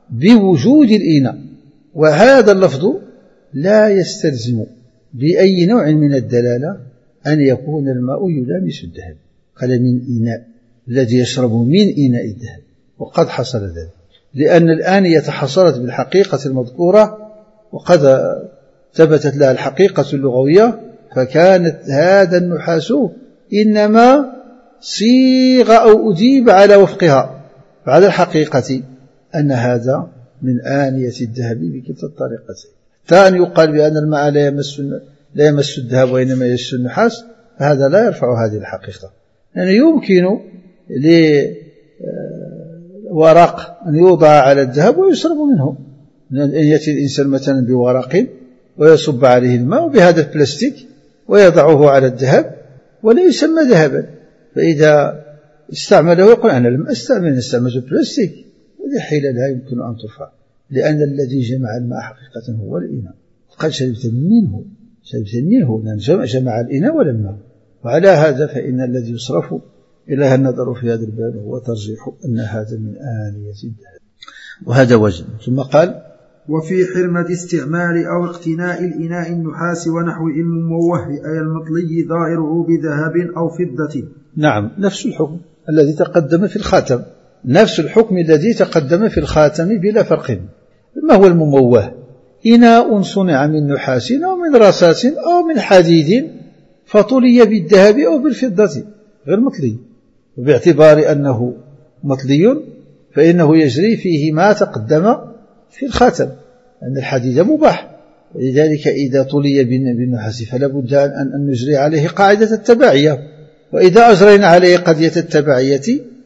بوجود الإناء، وهذا اللفظ لا يستلزم بأي نوع من الدلالة أن يكون الماء يلامس الذهب. قال من إناء الذي يشرب من إناء الذهب، وقد حصل ذلك لأن الآنية حصلت بالحقيقة المذكورة وقد ثبتت لها الحقيقة اللغوية، فكانت هذا النحاس إنما صيغ أو أجيب على وفقها، فعلى الحقيقة أن هذا من آنية الذهب بكلتا الطريقتين. ثاني يقال بأن الماء لا يمس لا يمس الذهب وإنما يمس النحاس، فهذا لا يرفع هذه الحقيقة، لأنه يعني يمكن لورق أن يوضع على الذهب ويشرب منه، أن يأتي الإنسان مثلا بورق ويصب عليه الماء بهذا البلاستيك ويضعه على الذهب ولا يسمى ذهبا، فإذا استعمله يقول أنا لم أستعمل استعملت البلاستيك، هذه حيلة لا يمكن أن ترفع، لأن الذي جمع الماء حقيقة هو الإناء، قد شربت منه شربت منه لأن جمع الإناء والماء. وعلى هذا فإن الذي يصرف إلى النظر في هذا الباب هو ترجيح أن هذا من آنية الذهب، وهذا وجه. ثم قال وفي حرمة استعمال أو اقتناء الإناء النحاس ونحو المموه أي المطلي ظاهره بذهب أو فضة. نعم، نفس الحكم الذي تقدم في الخاتم، نفس الحكم الذي تقدم في الخاتم بلا فرق. ما هو المموه؟ إناء صنع من نحاس أو من رصاص أو من حديد فطلي بالذهب أو بالفضة غير مطلي، وباعتبار أنه مطلي فإنه يجري فيه ما تقدم في الخاتم، أن الحديد مباح، ولذلك إذا طلي بالنحاس فلا بد أن نجري عليه قاعدة التبعية، وإذا أجرينا عليه قضية التبعية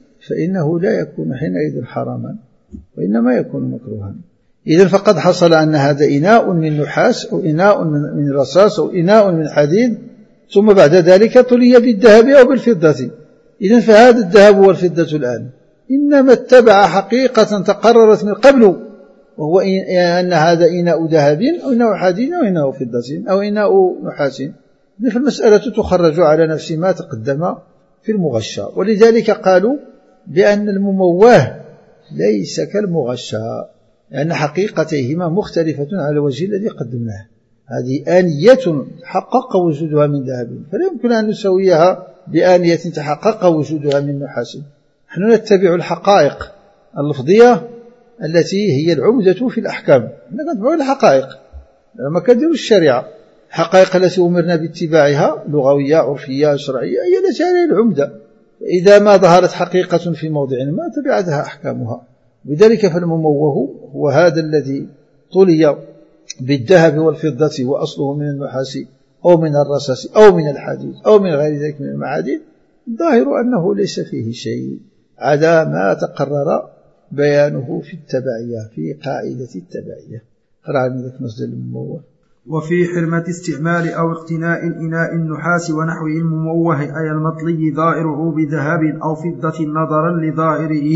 فإنه لا يكون حينئذ حراما وإنما يكون مكروها. إذن فقد حصل أن هذا إناء من نحاس أو إناء من رصاص أو إناء من حديد، ثم بعد ذلك طلي بالذهب أو بالفضة. إذن فهذا الذهب والفضة الآن إنما اتبع حقيقة تقررت من قبل، وهو أن هذا إناء ذهب أو إناء حديد أو إناء فضة أو إناء نحاس، فالمسألة تخرج على نفس ما تقدم في المغشى. ولذلك قالوا بأن المموه ليس كالمغشى، لأن حقيقتيهما مختلفة على الوجه الذي قدمناه. هذه آنية تحقق وجودها من ذهب، فلا يمكن أن نسويها بآنية تحقق وجودها من نحاس. نحن نتبع الحقائق اللفظية التي هي العمدة في الأحكام، نتبع الحقائق لما كدر الشريعة، الحقائق التي أمرنا باتباعها لغوية عرفية شرعية هي التي عليها العمدة. إذا ما ظهرت حقيقة في موضع ما تبعتها أحكامها، بذلك فالمموه هو هذا الذي طلي بالذهب والفضة وأصله من النحاس أو من الرصاص أو من الحديد أو من غير ذلك من المعادن، الظاهر أنه ليس فيه شيء على ما تقرر بيانه في التبعية، في قاعدة التبعية. قرأ من ذلك مصدر المموه. وفي حرمة استعمال أو اقتناء الإناء النحاس ونحوه المموه أي المطلي ظاهره بذهب أو فضة نظرا لظاهره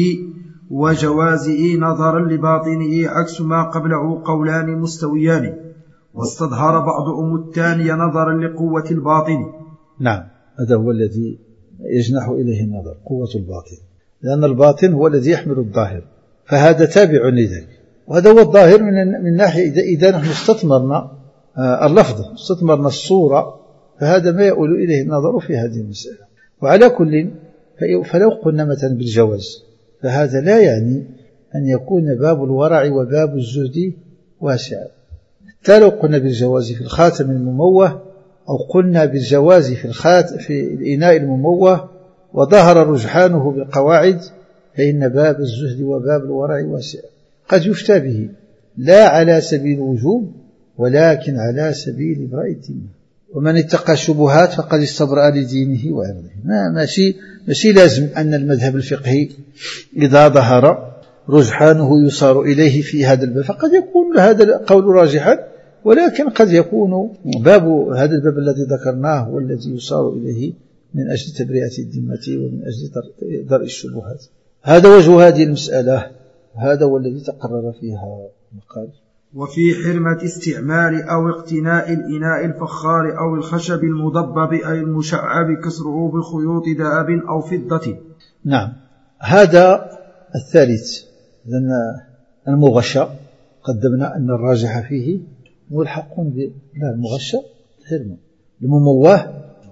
وجوازه نظرا لباطنه، عكس ما قبله قولان مستويان، واستظهر بعضهم الثاني نظرا لقوة الباطن. نعم، هذا هو الذي يجنح إليه النظر، قوة الباطن، لأن الباطن هو الذي يحمل الظاهر، فهذا تابع لذلك. وهذا هو الظاهر من, من ناحية إذا, إذا نحن استثمرنا اللفظ، استثمرنا الصورة، فهذا ما يؤول إليه النظر في هذه المسألة. وعلى كل فلو قلنا مثلا بالجواز، فهذا لا يعني أن يكون باب الورع وباب الزهد واسعا. حتى لو قلنا بالجواز في الخاتم المموه أو قلنا بالجواز في, الخات في الإناء المموه وظهر رجحانه بالقواعد، فإن باب الزهد وباب الورع واسع، قد يفتى به لا على سبيل الوجوب ولكن على سبيل إبراء الذمة. ومن اتقى الشبهات فقد استبرأ لدينه وعرضه. ما ماشي ماشي لازم أن المذهب الفقهي إذا ظهر رجحانه يصار إليه في هذا الباب، فقد يكون هذا القول راجحا، ولكن قد يكون باب هذا الباب الذي ذكرناه والذي يصار إليه من أجل تبرئة الذمة ومن أجل درء الشبهات. هذا وجه هذه المسألة، هذا هو الذي تقرر فيها المقال. وفي حرمة استعمال أو اقتناء الإناء الفخار أو الخشب المضبب أي المشعب كسره بخيوط ذهب أو فضة. نعم، هذا الثالث، لأن المغشى قدمنا أن الراجح فيه ملحق ب لا المغشى حرمة، الممواه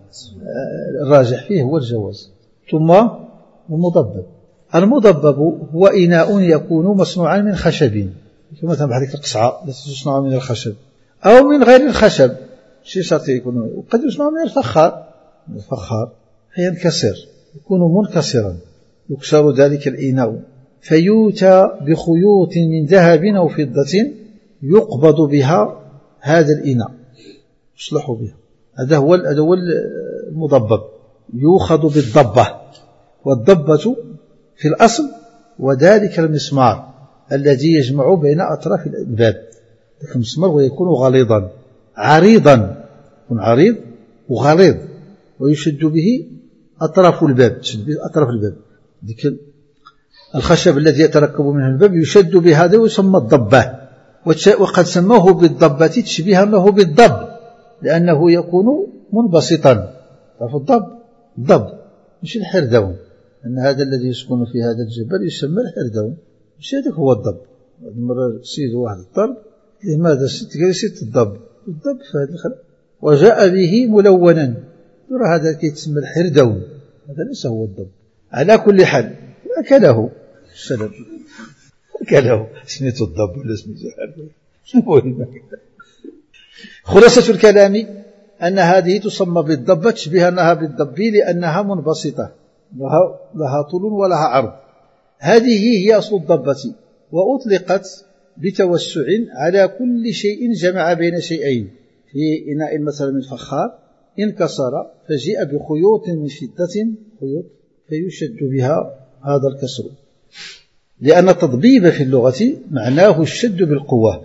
الراجح فيه هو الجواز، ثم المضبب. المضبب هو إناء يكون مصنوعا من خشب، مثلا بحال القصعة التي تصنع من الخشب أو من غير الخشب، شي شرط يكون، وقد يصنع من الفخار، الفخار فينكسر، يكون منكسرا، يكسر ذلك الإناء فيؤتى بخيوط من ذهب أو فضة يقبض بها هذا الإناء، يصلح بها. هذا هو المضبب، يؤخذ بالضبة، والضبة في الأصل وذلك المسمار الذي يجمع بين أطراف الباب، المسمار ويكون غليظا عريضا، يكون عريض وغليظ، ويشد به أطراف الباب، يشد به أطراف الباب، ذلك الخشب الذي يتركب منه الباب يشد بهذا ويسمى الضبة. وقد سموه بالضبة تشبيها له بالضب، لأنه يكون منبسطا. تعرف الضب؟ الضب مش الحردون، أن هذا الذي يسكن في هذا الجبل يسمى الحردون، مش هذاك هو الضب. مرة سيد واحد الضرب، لماذا ست قال ست الضب الضب في هذا الخلق، وجاء به ملونا، ترى هذا كيتسمى الحردون، هذا ليس هو الضب. على كل حال أكله السلام، أكله سميته الضب ولا سميته الحردون. خلاصة الكلام أن هذه تسمى بالضبة تشبهناها بالضب لأنها منبسطة، لها, لها طول ولها عرض. هذه هي أصل الضبة، وأطلقت بتوسع على كل شيء جمع بين شيئين. في إناء مثلا من فخار انكسر فجيء بخيوط من فضة، خيوط فيشد بها هذا الكسر، لأن التضبيب في اللغة معناه الشد بالقوة،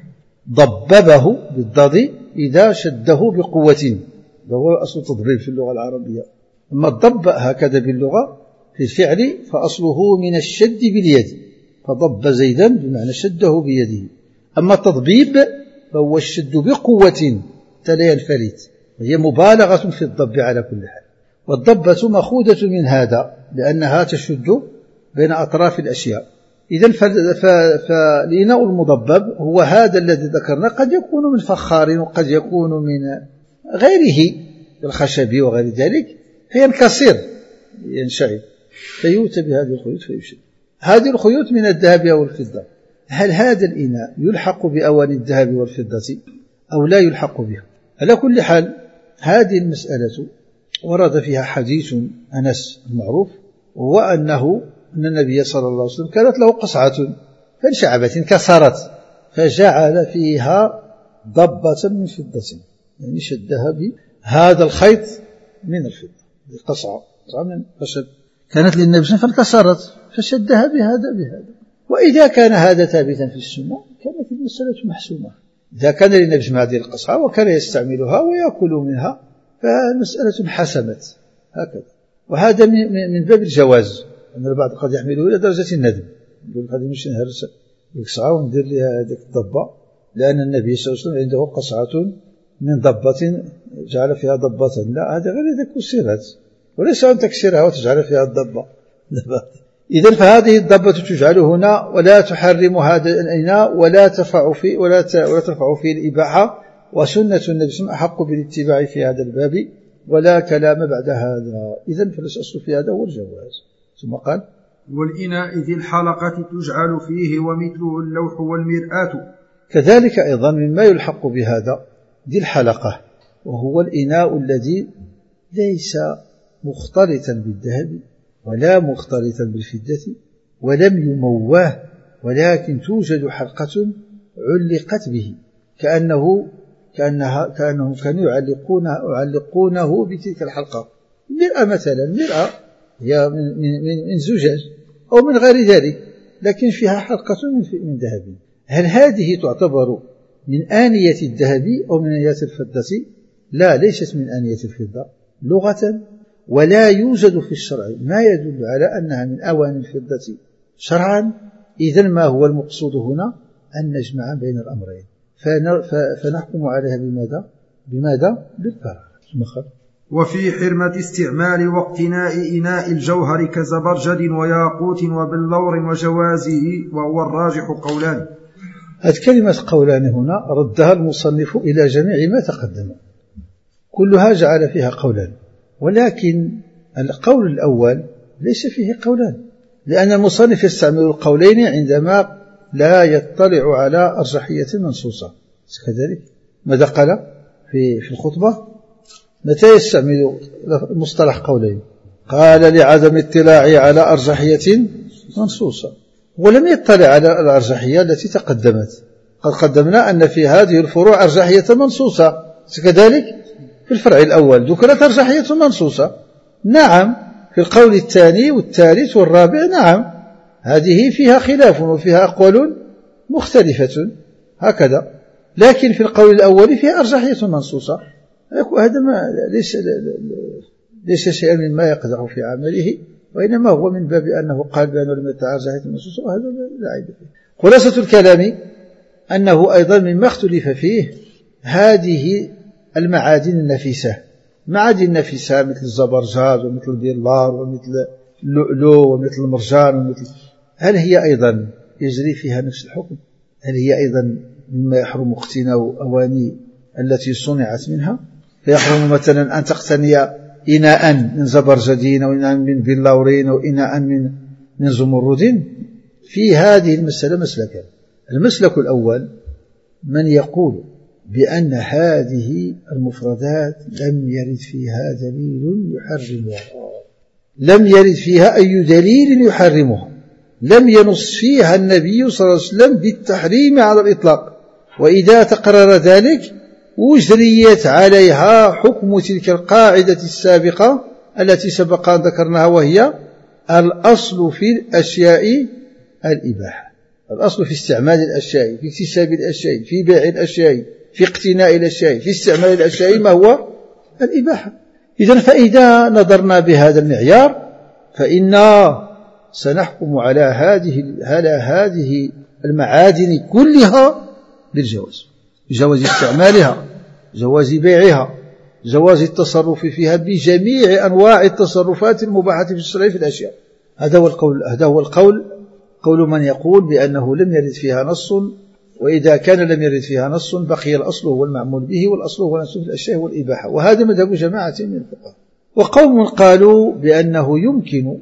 ضببه بالضاد إذا شده بقوة، هو أصل التضبيب في اللغة العربية. أما الضب هكذا باللغة في الفعل فأصله من الشد باليد، فضب زيدا بمعنى شده بيده. أما التضبيب فهو الشد بقوة لا ينفلت، هي مبالغة في الضب على كل حال. والضبة مأخوذة من هذا لأنها تشد بين أطراف الأشياء. إذن فالإناء المضبب هو هذا الذي ذكرنا، قد يكون من فخار وقد يكون من غيره الخشب وغير ذلك، فينكسر ينشعب فيؤتى بهذه الخيوط فيشد. هذه الخيوط من الذهب أو الفضة. هل هذا الإناء يلحق بأواني الذهب والفضة أو لا يلحق بها؟ على كل حال هذه المسألة ورد فيها حديث أنس المعروف، وهو أنه أن النبي صلى الله عليه وسلم كانت له قصعة فانشعبت انكسرت فجعل فيها ضبة من فضة، يعني شدها بهذا الخيط من الفضة، قصعة من خشب كانت للنبي فانكسرت فشدها بهذا بهذا. وإذا كان هذا ثابتا في السنة كانت المسألة محسومة. إذا كان للنبي هذه القصعة وكان يستعملها ويأكل منها فالمسألة حسمت هكذا. وهذا من باب الجواز، أن البعض قد يحمله إلى درجة الندم، يقول قد يمشي نهرس القصعة وندير لها هذه الضبة، لأن النبي صلى الله عليه وسلم عنده قصعة من ضبة جعل فيها ضبة. لا، هذا غير إذا كسرت، وليس أن تكسرها وتجعل فيها الضبة. إذن فهذه الضبة تجعل هنا ولا تحرم هذا الإناء ولا ترفع فيه ولا ترفع فيه الإباحة، وسنة النبي أحق بالاتباع في هذا الباب ولا كلام بعد هذا. إذن فالأصل في هذا هو الجواز. ثم قال: والإناء ذي الحلقة تجعل فيه ومثله اللوح والمرآة. كذلك أيضا مما يلحق بهذا ذي الحلقة، وهو الإناء الذي ليس مختلطا بالذهب ولا مختلطا بالفضة ولم يمواه، ولكن توجد حلقة علقت به كأنه كأنها كأنهم كانوا يعلقونه, يعلقونه بتلك الحلقة. المرأة مثلا، المرأة هي من, من, من زجاج أو من غير ذلك، لكن فيها حلقة من ذهب. هل هذه تعتبر من آنية الذهب أو من آنية الفضة؟ لا، ليست من آنية الفضة لغة، ولا يوجد في الشرع ما يدل على أنها من أواني الفضة شرعا. إذن ما هو المقصود هنا؟ أن نجمع بين الأمرين، فنحكم عليها بماذا؟ بماذا؟ بالكراهة. وفي حرمة استعمال واقتناء إناء الجوهر كزبرجد وياقوت وباللور وجوازه، وهو الراجح قولان. هذه كلمة قولان هنا ردها المصنف إلى جميع ما تقدم، كلها جعل فيها قولان، ولكن القول الأول ليس فيه قولان، لأن المصنف يستعمل القولين عندما لا يطلع على أرجحية منصوصة. كذلك ماذا قال في في الخطبة؟ متى يستعمل مصطلح قولين؟ قال: لعدم اطلاعي على أرجحية منصوصة، ولم يطلع على الأرجحية التي تقدمت. قد قدمنا أن في هذه الفروع أرجحية منصوصة، كذلك في الفرع الأول ذكرت أرجحية منصوصة. نعم، في القول الثاني والثالث والرابع نعم، هذه فيها خلاف وفيها أقوال مختلفة هكذا، لكن في القول الأول فيها أرجحية منصوصة. هذا ما ليس ليس شيئا مما يقدح في عمله، وإنما هو من باب أنه قال بأنه لم يطلع أرجحية منصوصة، وهذا لا عيب فيه. خلاصة الكلام أنه أيضا مما اختلف فيه هذه المعادن النفيسة، معادن النفيسة مثل الزبرجاد ومثل البيلار ومثل اللؤلؤ ومثل المرجان ومثل، هل هي أيضا يجري فيها نفس الحكم؟ هل هي أيضا مما يحرم اقتناء أواني التي صنعت منها؟ فيحرم مثلا أن تقتني إناء من زبرجدين أو إناء من بيلورين أو إناء من من زمرد؟ في هذه المسألة مسلكان. المسلك الأول من يقول بأن هذه المفردات لم يرد فيها دليل يحرمها، لم يرد فيها أي دليل يحرمها، لم ينص فيها النبي صلى الله عليه وسلم بالتحريم على الإطلاق، وإذا تقرر ذلك وجريت عليها حكم تلك القاعدة السابقة التي سبق أن ذكرناها، وهي الأصل في الأشياء الإباحة، الأصل في استعمال الأشياء، في اكتساب الأشياء، في بيع الأشياء، في اقتناء الأشياء، في استعمال الأشياء، ما هو الإباحة. إذن فإذا نظرنا بهذا المعيار فإنا سنحكم على هذه على هذه المعادن كلها بالجواز، بجواز استعمالها، جواز بيعها، جواز التصرف فيها بجميع أنواع التصرفات المباحة في الشرع في الأشياء. هذا هو القول هذا هو القول قول من يقول بأنه لم يرد فيها نص، وإذا كان لم يرد فيها نص بقي الأصل هو المعمول به، والأصل هو نفس الأشياء والإباحة، وهذا مذهب جماعة من الفقهاء. وقوم قالوا بأنه يمكن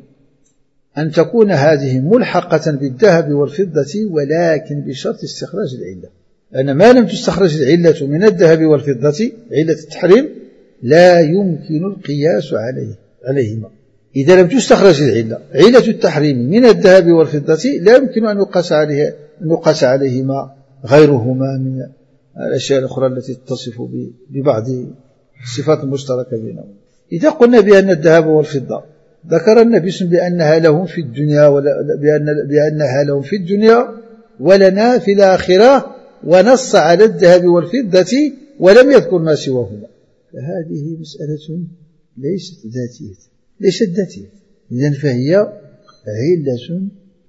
أن تكون هذه ملحقة بالذهب والفضة، ولكن بشرط استخراج العلة، لأن ما لم تستخرج العلة من الذهب والفضة، علة التحريم، لا يمكن القياس عليه عليهما. إذا لم تستخرج العلة، علة التحريم من الذهب والفضة لا يمكن أن يقاس عليه أن يقاس عليهما غيرهما من الأشياء الأخرى التي تتصف ببعض الصفات المشتركة بينهم. إذا قلنا بأن الذهب والفضة ذكر النبي بأنها لهم في الدنيا ولا بأن بأنها لهم في الدنيا ولنا في الآخرة، ونص على الذهب والفضة ولم يذكر ما سواهما، فهذه مسألة ليست ذاتية ليست ذاتية إذن فهي علة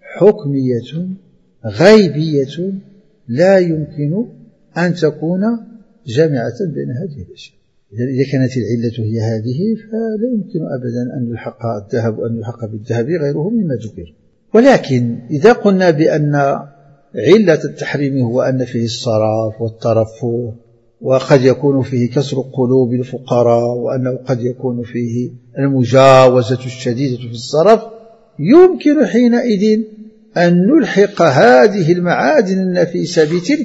حكمية غيبية لا يمكن أن تكون جامعة بين هذه الأشياء. إذا كانت العلة هي هذه فلا يمكن أبدا أن يلحق الذهب أن يلحق بالذهب غيره مما ذكر. ولكن إذا قلنا بأن علة التحريم هو أن فيه الصراف والترفه، وقد يكون فيه كسر قلوب الفقراء، وأنه قد يكون فيه المجاوزة الشديدة في الصرف، يمكن حينئذ أن نلحق هذه المعادن النفيسة بتلك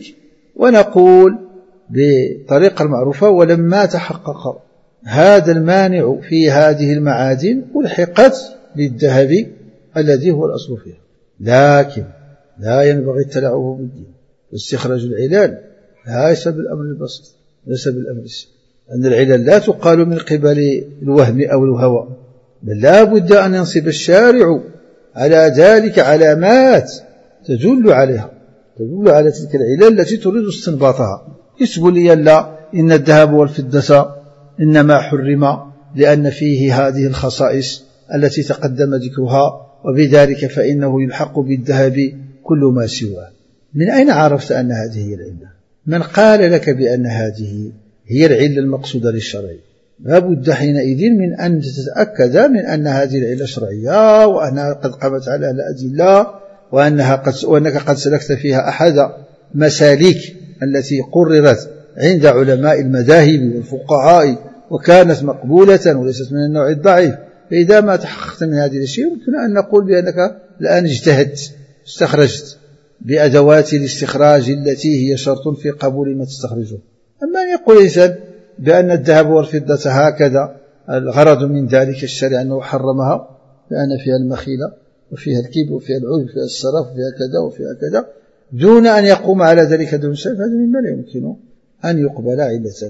ونقول بطريقة المعروفة: ولما تحقق هذا المانع في هذه المعادن ألحقت بالذهب الذي هو الأصل فيها. لكن لا ينبغي التلاعب بالدين واستخراج العلال ليس بالأمر البسيط، ليس بالأمر السهل، أن العلل لا تقال من قبل الوهم أو الهوى، بل لا بد أن ينصب الشارع على ذلك علامات تدل عليها تدل على تلك العلل التي تريد استنباطها. يسبوا لي لا إن الذهب والفضة إنما حرم لأن فيه هذه الخصائص التي تقدم ذكرها، وبذلك فإنه يلحق بالذهب كل ما سواه. من أين عرفت أن هذه هي العلة؟ من قال لك بأن هذه هي العلة المقصودة للشرع؟ لا بد حينئذ من أن تتأكد من أن هذه العلة شرعية، وأنها قد قامت على الأدلة، وأنها قد وأنك قد سلكت فيها أحد مسالك التي قررت عند علماء المذاهب والفقهاء وكانت مقبولة وليست من النوع الضعيف. فإذا ما تحققت من هذه الأشياء يمكن أن نقول بأنك الآن اجتهدت، استخرجت بأدوات الاستخراج التي هي شرط في قبول ما تستخرجه. أما أن يقول الإنسان بأن الذهب والفضة هكذا الغرض من ذلك الشرع أنه حرمها لأن فيها المخيلة وفيها الكيب وفيها العجب وفيها السرف وفيها كذا وفيها كذا دون أن يقوم على ذلك دون شيء، هذا مما لا يمكن أن يقبل علة.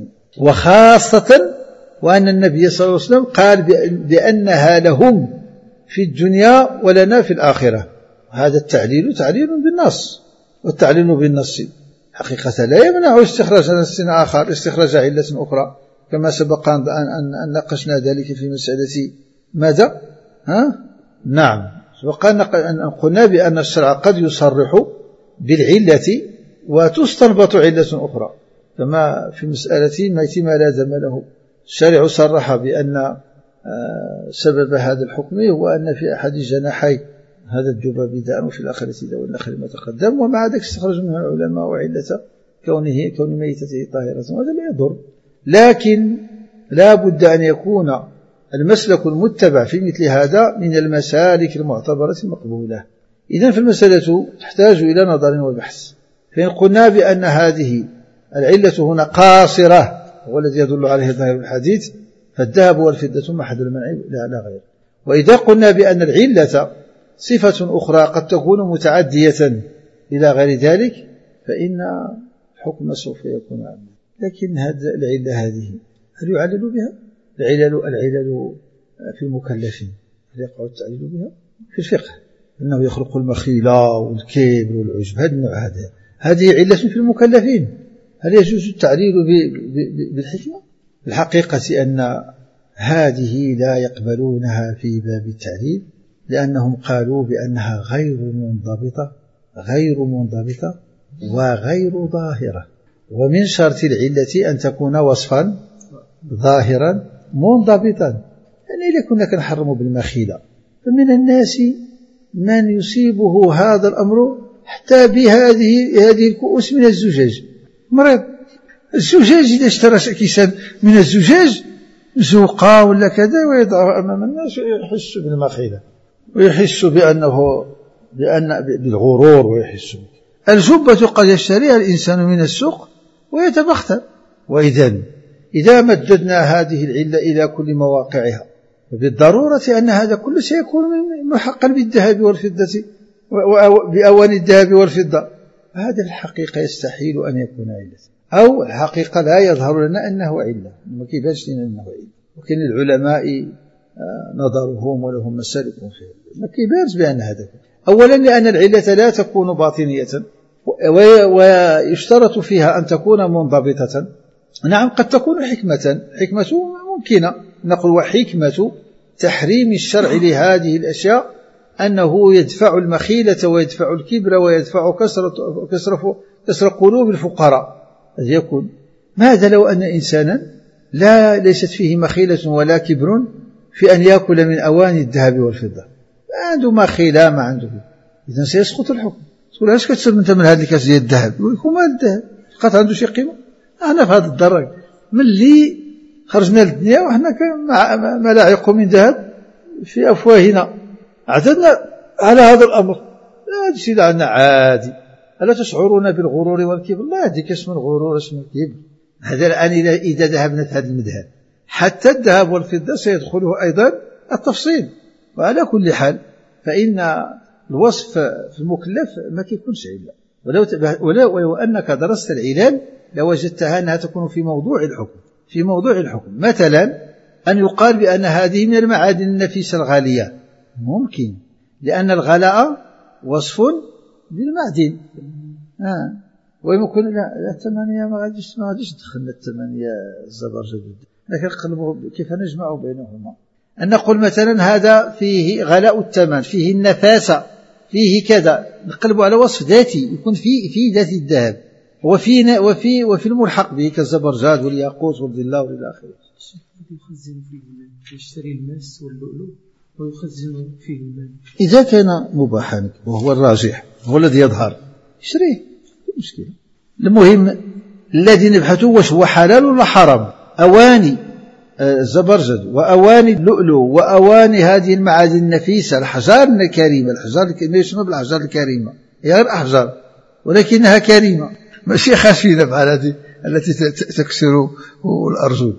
وخاصة وأن النبي صلى الله عليه وسلم قال بأنها لهم في الدنيا ولنا في الآخرة. هذا التعليل تعليل بالنص، والتعليل بالنص حقيقة لا يمنع استخراج نص آخر استخراج علة أخرى، كما سبق أن ناقشنا ذلك في مسألة ماذا؟ ها؟ نعم، سبق أن قلنا بأن الشرع قد يصرح بالعلة وتستنبط علة أخرى، كما في مسألة ما لازم له. الشرع صرح بأن سبب هذا الحكم هو أن في أحد الجناحي هذا الذباب داء وفي الآخرة داء والآخر ما تقدم، ومع ذلك استخرج منها العلماء علة كونه كون ميتته طاهرة، وهذا لا يضر. لكن لا بد أن يكون المسلك المتبع في مثل هذا من المسالك المعتبرة المقبولة. إذن فالمسألة تحتاج إلى نظر وبحث. فإن قلنا بأن هذه العلة هنا قاصرة والذي يدل عليه ظاهر الحديث فالذهب والفضة محل المنع لا غير. وإذا قلنا بأن العلة صفة أخرى قد تكون متعدية إلى غير ذلك فإن الحكم سوف يكون عاما. لكن هذه العلة هذه هل يعلل بها؟ العلل العلل في المكلفين هل يقع التعليل بها؟ في الفقه أنه يخلق المخيلة والكبر والعجب، هذا النوع هذا هذه علة في المكلفين. هل يجوز التعليل بالحكمة؟ الحقيقة أن هذه لا يقبلونها في باب التعليل، لأنهم قالوا بأنها غير منضبطة غير منضبطة وغير ظاهرة. ومن شرط العلة أن تكون وصفا ظاهرا منضبطا. يعني إذا كنا كنحرموا بالمخيلة فمن الناس من يصيبه هذا الأمر حتى بهذه هذه الكؤوس من الزجاج. مريض الزجاج إذا اشترى كيسان من الزجاج زوقا ولا كذا ويضعه أمام الناس ويحس بالمخيلة ويحس بأنه بأن بالغرور ويحس. الجبة قد يشتريها الإنسان من السوق ويتبختر. وإذن إذا مددنا هذه العلة إلى كل مواقعها بالضرورة أن هذا كله سيكون محقا بالذهب والفضة بأواني الذهب والفضة. هذا الحقيقة يستحيل أن يكون علة، أو الحقيقة لا يظهر لنا أنه علة، ما كيبانش لنا أنه علة. وكان العلماء نظرهم ولهم مسالكهم فيه، ما كيبانش بأن هذا. أولا لأن العلة لا تكون باطنية ويشترط فيها أن تكون منضبطة. نعم قد تكون حكمة، حكمة ممكنة نقول، وحكمة تحريم الشرع لهذه الأشياء أنه يدفع المخيلة ويدفع الكبر ويدفع كسر, كسر, كسر قلوب الفقراء. هذا يكون. ماذا لو أن إنسانا لا ليست فيه مخيلة ولا كبر في أن يأكل من أواني الذهب والفضة، ما عنده مخيلة ما عنده، إذن سيسقط الحكم. تقول هاش كتشرب أنت من هذا الكاس ديال الذهب؟ يقول لك وما الذهب فقط عنده شي قيمة. أنا في هذا الدرج من اللي خرجنا للدنيا وحنا ملاعق من ذهب في أفواهنا، اعتدنا على هذا الأمر. هذا الشيء عندنا عادي. ألا تشعرون بالغرور والكبر؟ لا، هذيك اسم الغرور اسم الكبر. هذا الآن إذا ذهبنا في هذا المذهب، حتى الذهب والفضة سيدخله أيضا التفصيل. وعلى كل حال فإن الوصف في المكلف ما كيكونش علة، ولو, ولو أنك درست العلال لوجدتها أنها تكون في موضوع الحكم. في موضوع الحكم مثلا أن يقال بأن هذه من المعادن النفيسة الغالية، ممكن، لأن الغلاء وصف للمعدن. آه. ويمكن لا الثمانية ما غاديش ما غاديش دخلنا الثمانية الزبرجد، لكن قلبوا كيف نجمع بينهما. أن نقول مثلا هذا فيه غلاء الثمن، فيه النفاسة، فيه كذا، نقلبوا على وصف ذاتي يكون في في ذات الذهب، وفي وفي وفي الملحق به كالزبرجاد والياقوت والظلة والى اخره. يخزن فيه المال، يشتري الماس واللؤلؤ ويخزن فيه المال إذا كان مباحا، وهو الراجح، هو الذي يظهر، يشتريه مشكلة. المهم الذي نبحثه واش هو حلال ولا حرام. أواني الزبرجد وأواني اللؤلؤ وأواني هذه المعادن النفيسة، الأحجار الكريمة، الأحجار الكريمة يسمى بالأحجار الكريمة، هي الأحجار ولكنها كريمة، ماشي خشنة بحال هذه التي تكسر الأرجل.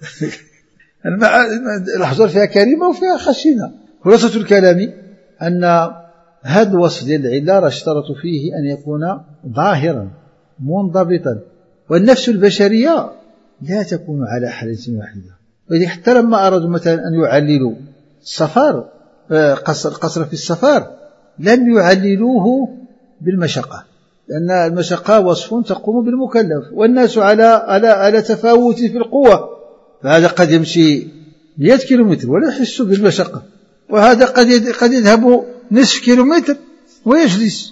الأحجار فيها كريمة وفيها خشنة. خلاصة الكلام أن هذا الوصف ديال العلة اشترط فيه أن يكون ظاهرا منضبطا، والنفس البشرية لا تكون على حالة واحدة. وإذا حتى لما أرادوا مثلا أن يعللوا السفر، قصر, قصر في السفر، لم يعللوه بالمشقة، لأن المشقة وصف تقوم بالمكلف، والناس على على على تفاوت في القوة، فهذا قد يمشي مئة كيلومتر ولا يحس بالمشقة، وهذا قد قد يذهب نصف كيلومتر ويجلس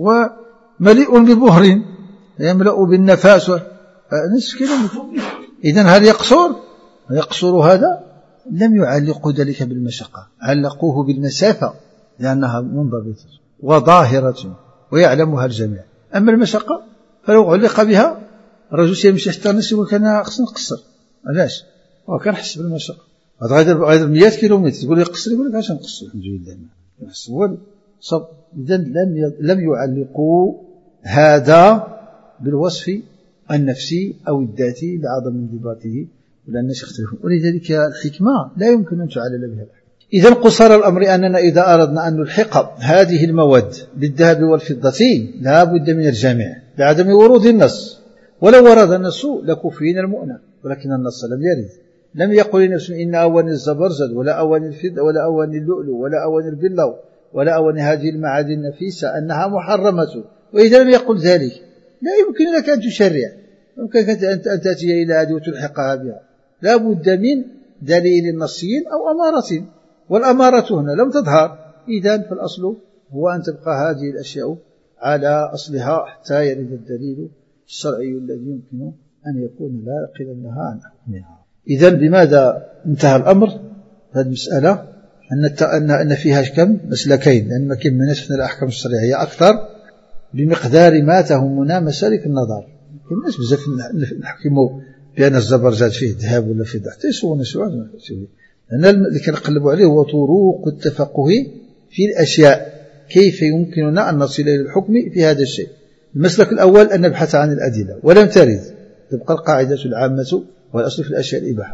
ومليء ببهر يملأ بالنفاس نصف كيلومتر. إذن هل يقصر؟ يقصر هذا؟ لم يعلقوا ذلك بالمشقة، علقوه بالمسافة، لأنها منضبطة وظاهرة ويعلمها الجميع. أما المشقة فلو علق بها الرجل سيمشي حتى نصف وكان خصنا نقصر. علاش؟ هو كان حس بالمشقة، غادر غادر مئة كيلومتر، تقول لي قصر، يقول لك علاش نقصر؟ الحمد لله يحس هو صب. إذن لم لم يعلقوا هذا بالوصف النفسي أو الذاتي لعدم انضباطه، ولا الناس يختلفون. ولذلك الحكمة لا يمكن أن تعلل بها الحكمة. إذن قصار الأمر أننا إذا أردنا أن نلحق هذه المواد بالذهب والفضة لا بد من الجميع لعدم ورود النص. ولو ورد النص لكفينا المؤنة، ولكن النص لم يرد. لم يقل نفس إن أواني الزبرجد ولا أواني الفضة ولا أواني اللؤلؤ ولا أواني البلو ولا أواني هذه المعادن النفيسة أنها محرمة. وإذا لم يقل ذلك لا يمكن لك أن تشرع، يمكن أن تأتي إلى هذه وتلحقها بها. لا بد من دليل نصي أو أمارة، والأمارة هنا لم تظهر. إذن فالأصل هو أن تبقى هذه الأشياء على أصلها حتى يرد الدليل الشرعي الذي يمكن أن يكون لا يقل لها عن حكمها. إذن بماذا انتهى الأمر؟ هذه المسألة أن أن فيها كم مسلكين، لأن ما كمناش من الأحكام الشرعية أكثر بمقدار ما تهمنا مسالك النظر. الناس بزاف نحكموا بأن الزبرجد فيه ذهب ولا فيه حتى يسوون سؤال، لأن اللي كنقلبوا عليه هو طرق التفقه في الأشياء، كيف يمكننا أن نصل إلى الحكم في هذا الشيء. المسلك الأول أن نبحث عن الأدلة، ولم ترد تبقى القاعدة العامة والأصل في الأشياء الإباحة.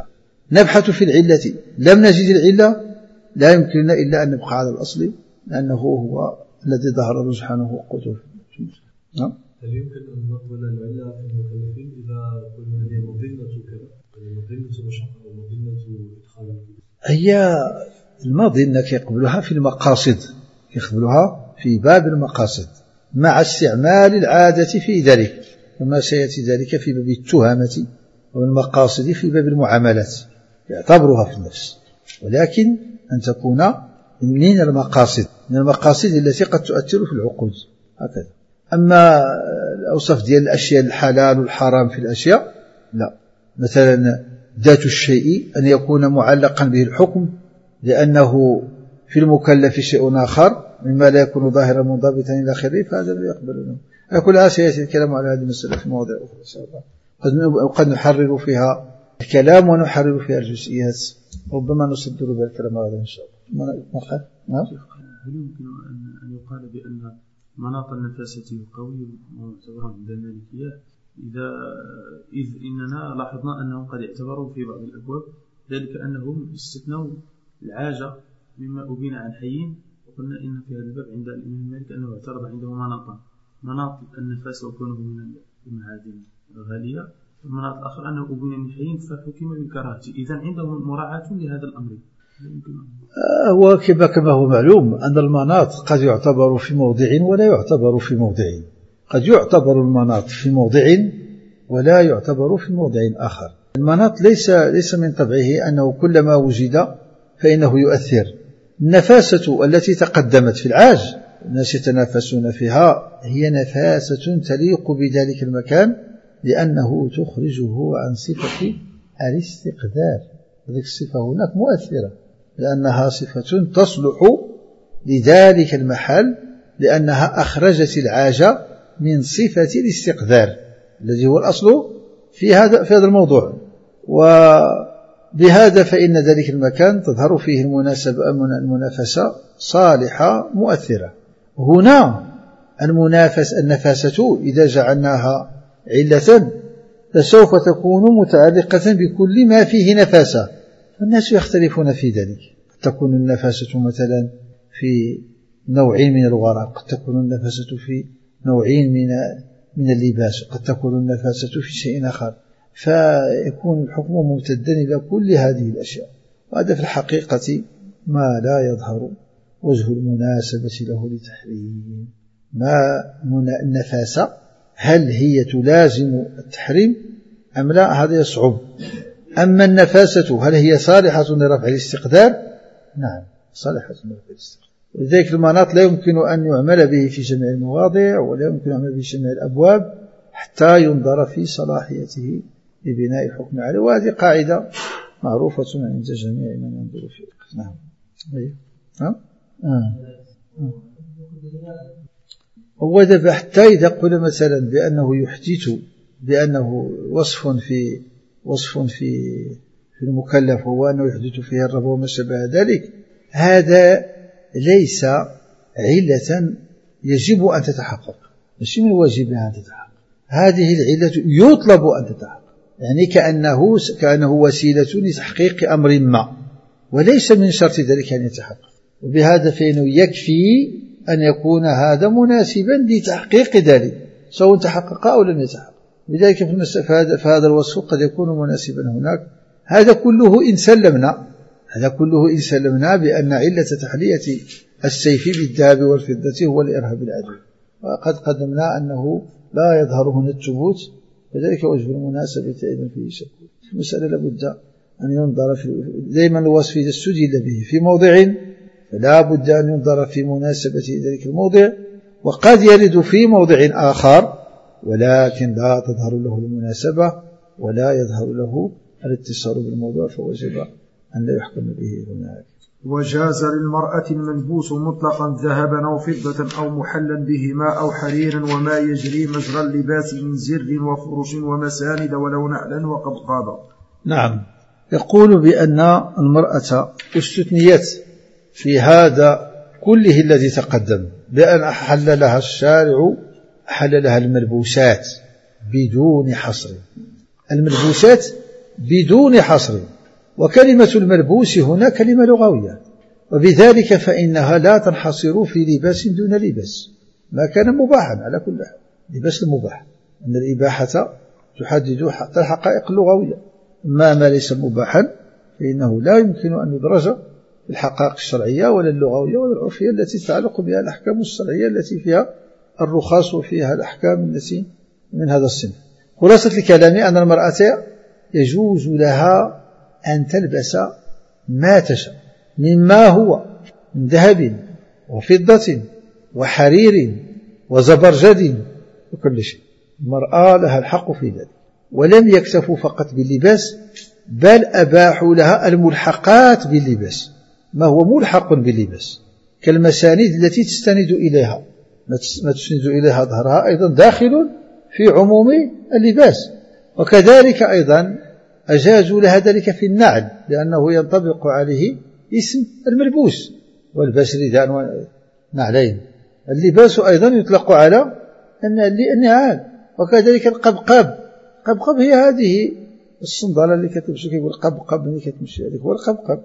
نبحث في العلة لم نجد العلة لا يمكننا إلا أن نبقى على الأصل لأنه هو الذي ظهر رجحانه وقوته. نعم. هل يمكن أن نقبل العلة في المكلفين إذا قلنا هي مظنة كذا مظنة مشقة ومظنة إدخال؟ هي المظنة كيقبلها في المقاصد يقبلها في باب المقاصد مع استعمال العادة في ذلك وما سيأتي ذلك في باب التهمة والمقاصد في باب المعاملات يعتبرها في النفس، ولكن أن تكون من المقاصد من المقاصد التي قد تؤثر في العقود هكذا. أما الأوصاف ديال الأشياء الحلال والحرام في الأشياء لا، مثلا ذات الشيء أن يكون معلقا به الحكم لأنه في المكلف شيء آخر مما لا يكون ظاهرا منضبطا إلى آخره فهذا لا يقبلونه. كلها سيأتي الكلام على هذه المسألة في مواضيع أخرى إن شاء الله، قد نحرر فيها الكلام ونحرر فيها الجزئيات، ربما نصدر بها الكلام هذا إن شاء الله. ما قال؟ نعم. هل يمكن أن يقال بأن مناط النفاسة قوي معتبر عند المالكية إذا إذ إننا لاحظنا أنهم قد اعتبروا في بعض الأبواب ذلك أنهم استثنوا العاجة مما أبين عن حيين، وقلنا إن في هذا الباب عند الإمام مالك أنه اعترض عنده مناطا مناط النفاس وكونه من المعادن الغالية، والمناط الآخر أنه أبين من حيين فحكم بالكراهة. إذن عندهم مراعاة لهذا الأمر. هو كما هو معلوم أن المناط قد يعتبر في موضع ولا يعتبر في موضع، قد يعتبر المناط في موضع ولا يعتبر في موضع آخر. المناط ليس ليس من طبعه أنه كلما وجد فإنه يؤثر. النفاسة التي تقدمت في العاج الناس يتنافسون فيها هي نفاسة تليق بذلك المكان لأنه تخرجه عن صفة الاستقذار. هذه الصفة هناك مؤثرة لأنها صفة تصلح لذلك المحل لأنها أخرجت العاجة من صفة الاستقذار الذي هو الأصل في هذا في هذا الموضوع، وبهذا فإن ذلك المكان تظهر فيه المناسبة المنافسة صالحة مؤثرة. هنا المنافس النفاسة إذا جعلناها علة فسوف تكون متعلقة بكل ما فيه نفاسة، والناس يختلفون في ذلك. قد تكون النفاسة مثلا في نوعين من الورق، قد تكون النفاسة في نوعين من من اللباس، قد تكون النفاسة في شيء آخر، فيكون الحكم ممتدا إلى كل هذه الأشياء، وهذا في الحقيقة ما لا يظهر وجه المناسبة له لتحريم. ما النفاسة هل هي تلازم التحريم أم لا؟ هذا يصعب. أما النفاسة هل هي صالحة لرفع الاستقدار؟ نعم صالحة لرفع الاستقدار. ولذلك المناط لا يمكن أن يعمل به في جميع المواضع ولا يمكن أن يعمل به في جميع الأبواب حتى ينظر في صلاحيته لبناء الحكم عليه، وهذه قاعدة معروفة عند جميع من ينظر في الفقه. نعم. ها؟ آه. آه. هو دابا حتى إذا قلنا مثلا بأنه يحدث بأنه وصف في وصف في في المكلف هو أنه يحدث فيه الربا وما شابه ذلك، هذا ليس علة يجب أن تتحقق، مش من واجبها أن تتحقق. هذه العلة يطلب أن تتحقق، يعني كأنه كأنه وسيلة لتحقيق أمر ما، وليس من شرط ذلك أن يتحقق. وبهذا فإنه يكفي أن يكون هذا مناسبا لتحقيق ذلك سواء تحقق أو لم يتحقق. لذلك في هذا الوصف قد يكون مناسبا هناك. هذا كله إن سلمنا هذا كله إن سلمنا بأن علة تحلية السيف بالذهب والفضة هو الإرهاب العدو، وقد قدمنا أنه لا يظهر هنا الثبوت، فذلك وجه المناسبة أيضا فيه شك. المسألة لابد أن ينظر في دائما الوصف إذا استدل به في موضع فلا بد أن ينظر في مناسبة ذلك الموضع، وقد يرد في موضع آخر ولكن لا تظهر له المناسبة ولا يظهر له الاتصال بالموضوع، فوجب أن لا يحكم به هناك. وجاز للمرأة الملبوس مطلقا ذهبا أو فضة أو محلا بهما أو حريرا وما يجري مجرى اللباس من زر وفرش ومساند ولو نعلا وقد قاب. نعم. يقول بأن المرأة استثنيت في هذا كله الذي تقدم بأن أحل لها الشارع أحل لها الملبوسات بدون حصر، الملبوسات بدون حصر، وكلمة الملبوس هنا كلمة لغوية، وبذلك فإنها لا تنحصر في لباس دون لباس ما كان مباحا على كل حال. لباس المباح أن الإباحة تحدد حتى الحقائق اللغوية، ما ما ليس مباحا فإنه لا يمكن أن يدرج في الحقائق الشرعية ولا اللغوية ولا العرفية التي تتعلق بها الأحكام الشرعية التي فيها الرخص وفيها الأحكام التي من هذا الصنف. خلاصة الكلام أن المرأة يجوز لها أن تلبس ما تشاء مما هو من ذهب وفضة وحرير وزبرجد وكل شيء. المرأة لها الحق في ذلك، ولم يكتفوا فقط باللباس بل أباحوا لها الملحقات باللباس، ما هو ملحق باللباس كالمساند التي تستند إليها، ما تسند إليها ظهرها أيضا داخل في عموم اللباس. وكذلك أيضا أجازوا لها ذلك في النعل لأنه ينطبق عليه اسم الملبوس، والباس رداء ونعلين. اللباس أيضا يطلق على النعال. وكذلك القبقب، القبقب هي هذه الصندالة اللي كتمشي كيقول قبقب اللي كتمشي، هذيك هو القبقب.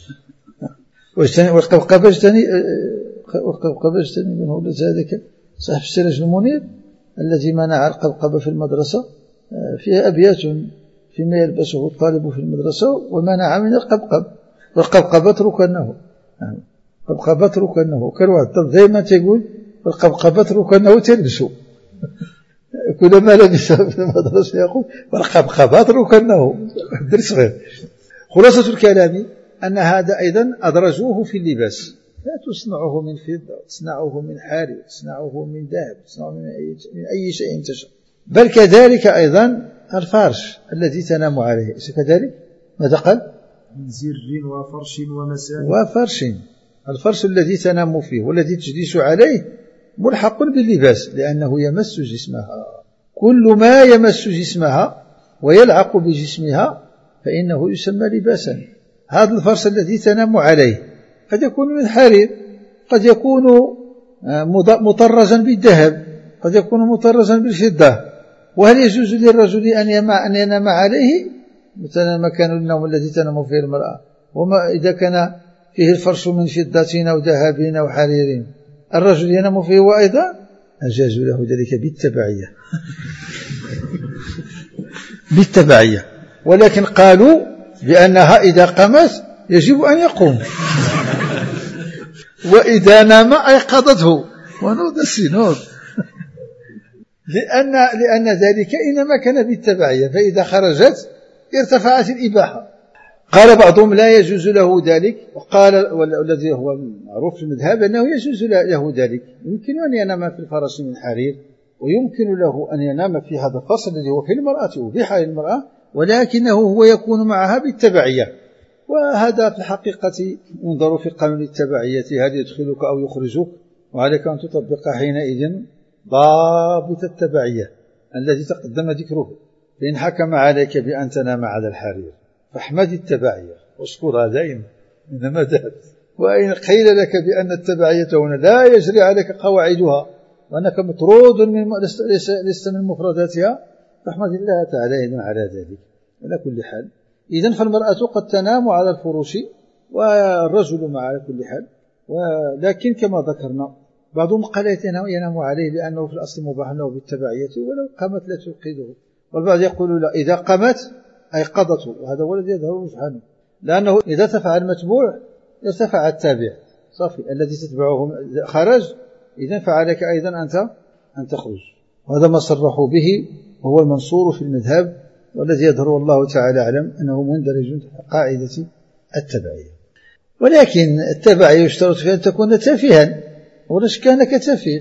والقبقب اجتني والقبقب اجتني منه هذاك صاحب السراج المنير الذي منع القبقب في المدرسة، فيها أبيات فيما يلبسه الطالب في المدرسة ومنع من القبقب، والقبقب اتركنه، القبقب اتركنه. كان واحد دائما تقول والقبقب اتركنه تلبسه، كلما لبس في المدرسة يقول والقبقب اتركنه درس غير. خلاصة الكلام أن هذا أيضا أدرجوه في اللباس، لا تصنعه من فضة، تصنعه من حرير، تصنعه من ذهب، تصنعه من أي شيء تشاء. بل كذلك أيضا الفرش الذي تنام عليه كذلك ماذا قال؟ من زر وفرش ومساند. وفرش، الفرش الذي تنام فيه والذي تجلس عليه ملحق باللباس لأنه يمس جسمها. كل ما يمس جسمها ويلعق بجسمها فإنه يسمى لباسا. هذا الفرش الذي تنام عليه قد يكون من حرير، قد يكون مطرزا بالذهب، قد يكون مطرزا بالفضة. وهل يجوز للرجل أن ينام عليه مثلا مكان النوم الذي تنام فيه المرأة؟ وما إذا كان فيه الفرش من فضة أو ذهب أو حرير الرجل ينام فيه وأيضا أجازوا له ذلك بالتبعية بالتبعية. ولكن قالوا بأنها إذا قامت يجب أن يقوم وإذا نام أيقظته ونود السنود لأن, لأن ذلك إنما كان بالتبعية، فإذا خرجت ارتفعت الإباحة. قال بعضهم لا يجوز له ذلك، وقال والذي هو معروف في المذهب أنه يجوز له ذلك. يمكن أن ينام في الفرش من حرير، ويمكن له أن ينام في هذا الفرش الذي هو في المرأة وفي حال المرأة، ولكنه هو يكون معها بالتبعية. وهذا في الحقيقة ينظر في قانون التبعية، هل يدخلك أو يخرجك، وعليك أن تطبق حينئذ ضابط التبعية الذي تقدم ذكره. فإن حكم عليك بأن تنام على الحرير فاحمد التبعية واشكرها دائما إنما ذهب. وإن قيل لك بأن التبعية هنا لا يجري عليك قواعدها وأنك مطرود من لست من مفرداتها فاحمد الله تعالى على ذلك. على كل حال إذن فالمرأة قد تنام على الفروش والرجل مع على كل حال، ولكن كما ذكرنا بعضهم قال ينام عليه لأنه في الأصل مباح له بالتبعية ولو قامت لا توقظه، والبعض يقول لا إذا قامت أيقظته، وهذا هو الذي يظهر رجحانه، لأنه إذا ارتفع المتبوع ارتفع التابع صافي الذي تتبعه خرج، إذن فعليك أيضا أنت أن تخرج. وهذا ما صرحوا به وهو المنصور في المذهب، والذي يظهر والله تعالى أعلم أنه مندرج تحت قاعدة التبعية. ولكن التبعية يشترط فيها أن تكون تافها، ولش كانك تافه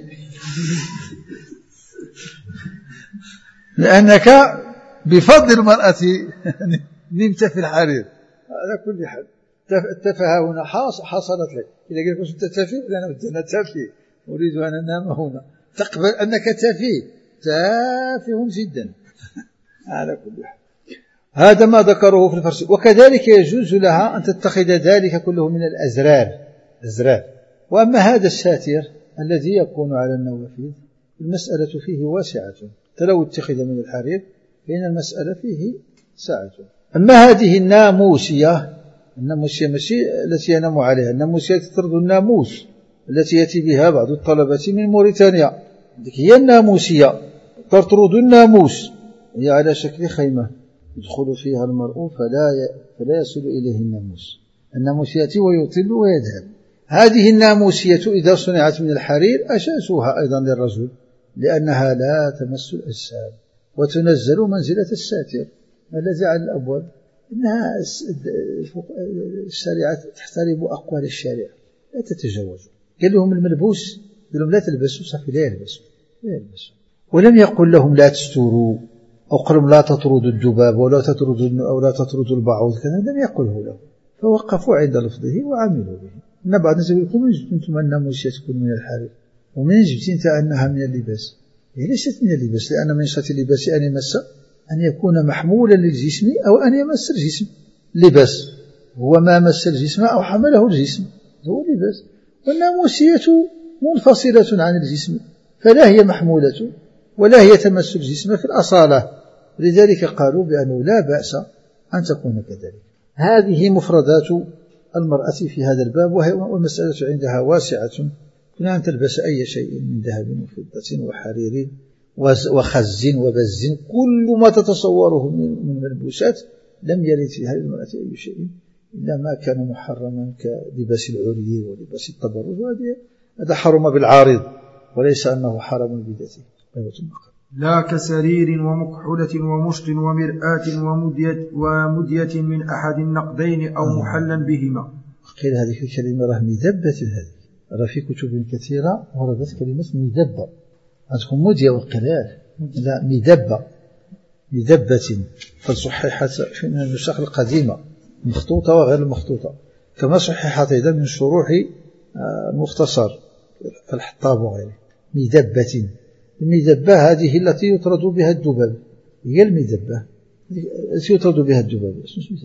لأنك بفضل المرأة نمت في الحرير. على كل حال التفاهة هنا حصلت لك، إذا قلت أنت تافه أنا تافه أريد أن أنام هنا، تقبل أنك تافه تافه جدا. على كل حال هذا ما ذكره في الفرش. وكذلك يجوز لها أن تتخذ ذلك كله من الأزرار أزرار. وأما هذا الساتر الذي يكون على النوافذ المسألة فيه واسعة، فلو اتخذ من الحرير فإن المسألة فيه سعة. أما هذه الناموسية، الناموسية ماشي التي ينام عليها، الناموسية تطرد الناموس التي يأتي بها بعض الطلبة من موريتانيا، هي الناموسية تطرد الناموس، هي على شكل خيمة يدخل فيها المرء فلا فلا يصل إليه الناموس. الناموس يأتي ويطل ويذهب. هذه الناموسية إذا صنعت من الحرير أشاسوها أيضا للرجل، لأنها لا تمس الأجسام وتنزل منزلة الساتر الذي على الأبواب. إنها الشريعة تحترم أقوال الشارع لا تتجاوز. قال لهم الملبوس، قال لهم لا تلبسوا، صافي لا يلبسوا لا يلبسوا. ولم يقل لهم لا تستوروا أو قال لهم لا تطردوا الذباب ولا تطردوا أو لا تطردوا البعوض، كذا لم يقله لهم، فوقفوا عند لفظه وعملوا به. إن بعض الناس يقول من جبت أنتم أن الناموسية تكون من الحرير، ومن جبت أنت أنها من اللباس؟ هي ليست من اللباس، لأن من صفة اللباس أن يمس أن يكون محمولا للجسم أو أن يمس الجسم. لباس هو ما مس الجسم أو حمله الجسم، هو لباس. والناموسية منفصلة عن الجسم، فلا هي محمولة ولا هي تمس الجسم في الأصالة، لذلك قالوا بأنه لا بأس أن تكون كذلك. هذه مفردات المرأة في هذا الباب، والمسألة عندها واسعة، كنا أن تلبس أي شيء من ذهب وفضة وحرير وخز وبز، كل ما تتصوره من ملبوسات لم يرد في هذه المرأة أي شيء إلا ما كان محرما كلباس العري ولباس التبرج، هذا حرم بالعارض وليس أنه حرم بذاته. لا كسرير ومكحلة ومشط ومرآة ومدية, ومدية من أحد النقدين أو محلا بهما. قيل هذه الكلمة راه مذبة، هذه راه في كتب كثيرة وردت كلمة مذبة، عندكم مدية وقلال، لا مذبة مذبة، قد صححت في النسخ القديمة مخطوطة وغير المخطوطة، كما صححت أيضا من شروح المختصر الحطاب وغيره. مذبة، المذبة هذه التي يطرد بها الذباب، هي المذبة التي يطرد بها الذباب.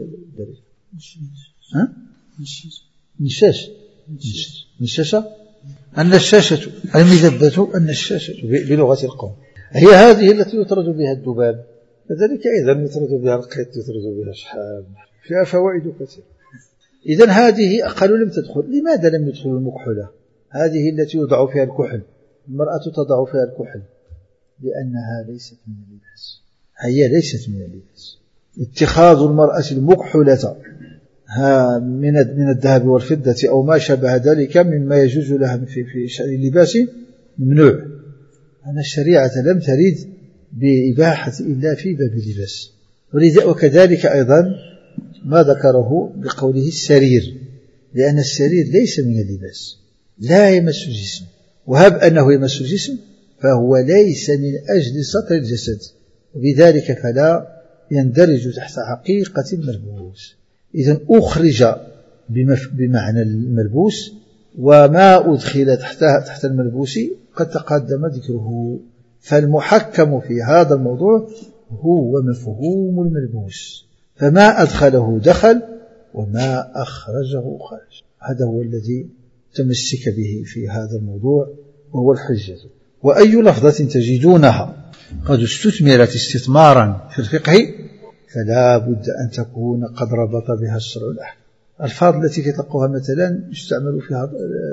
ها؟ نشاش نشاشة النشاشة المذبة النشاشة بلغة القوم، هي هذه التي يطرد بها الذباب. كذلك أيضا يطرد بها القيط، يطرد بها الشحام، فيها فوائد كثيرة. إذن هذه قالوا لم تدخل. لماذا لم يدخل المكحلة؟ هذه التي يوضع فيها الكحل، المرأة تضع فيها الكحل، لأنها ليست من اللباس، هي ليست من اللباس. اتخاذ المرأة المكحلة من من الذهب والفضة أو ما شابه ذلك مما يجوز لها في في شأن اللباس ممنوع. أن الشريعة لم ترد بإباحة إلا في باب اللباس. وكذلك أيضا ما ذكره بقوله السرير، لأن السرير ليس من اللباس، لا يمس الجسم، وهب أنه يمس الجسم فهو ليس من أجل سطر الجسد، وبذلك فلا يندرج تحت حقيقة الملبوس. إذن أخرج بمعنى الملبوس، وما أدخل تحت تحت الملبوس قد تقدم ذكره. فالمحكم في هذا الموضوع هو مفهوم الملبوس، فما أدخله دخل وما أخرجه خرج. هذا هو الذي تمسك به في هذا الموضوع، وهو الحجة. وأي لفظة تجدونها قد استثمرت استثمارا في الفقه فلا بد أن تكون قد ربط بها الشرع الأحكام. الألفاظ التي تلقوها مثلا يستعمل فيها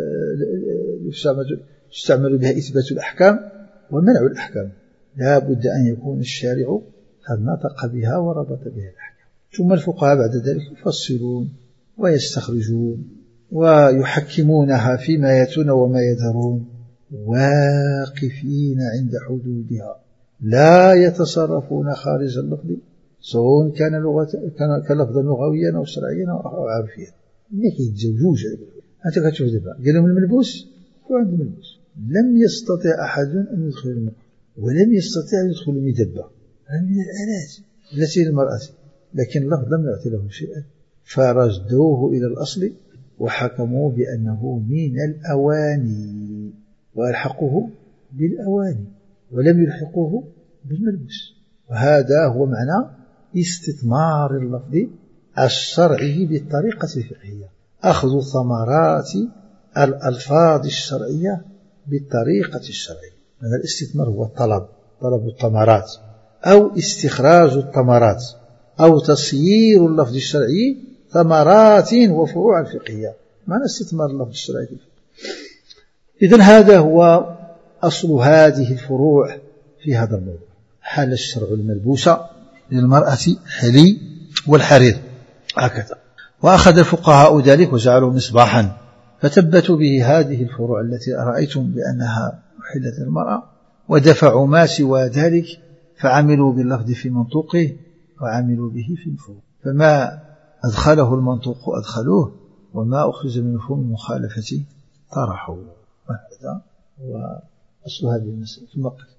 يستعمل بها إثبات الأحكام ومنع الأحكام، لا بد أن يكون الشارع قد نطق بها وربط بها الأحكام. ثم الفقهاء بعد ذلك يفصلون ويستخرجون ويحكمونها فيما يأتون وما يذرون، واقفين عند حدودها، لا يتصرفون خارج اللفظ، سواء كان لغة كان كلفظا لغويا أو شرعيا أو عرفيا. إنك يتزوجوج أنت كتشوف دابا قال لهم الملبوس وعند الملبوس لم يستطع أحد أن يدخل المكحل، ولم يستطع أن يدخل المذبة، هذه من الآلات التي للمرأة، لكن اللفظ لم يعطي له شيئا، فرجدوه إلى الأصل وحكموا بأنه من الأواني، وألحقوه بالأواني ولم يلحقوه بالملبوس. وهذا هو معنى استثمار اللفظ الشرعي بالطريقة الفقهية، أخذ ثمرات الألفاظ الشرعية بالطريقة الشرعية. هذا الاستثمار هو الطلب، طلب الثمرات أو استخراج الثمرات أو تصيير اللفظ الشرعي ثمرات وفروع فقهية. معنى استثمار اللفظ الشرعي. إذن هذا هو أصل هذه الفروع في هذا الموضوع. حل الشرع الملبوس للمرأة حلي والحرير هكذا. وأخذ الفقهاء ذلك وجعلوا مصباحا فتبتوا به هذه الفروع التي رأيتم بأنها حلت المرأة، ودفعوا ما سوى ذلك فعملوا باللفظ في منطوقه وعملوا به في مفهوم. فما أدخله المنطوق أدخلوه، وما أخرج من مفهوم المخالفة طرحوا. وهذا هو أصل هذه المسألة. ثم قال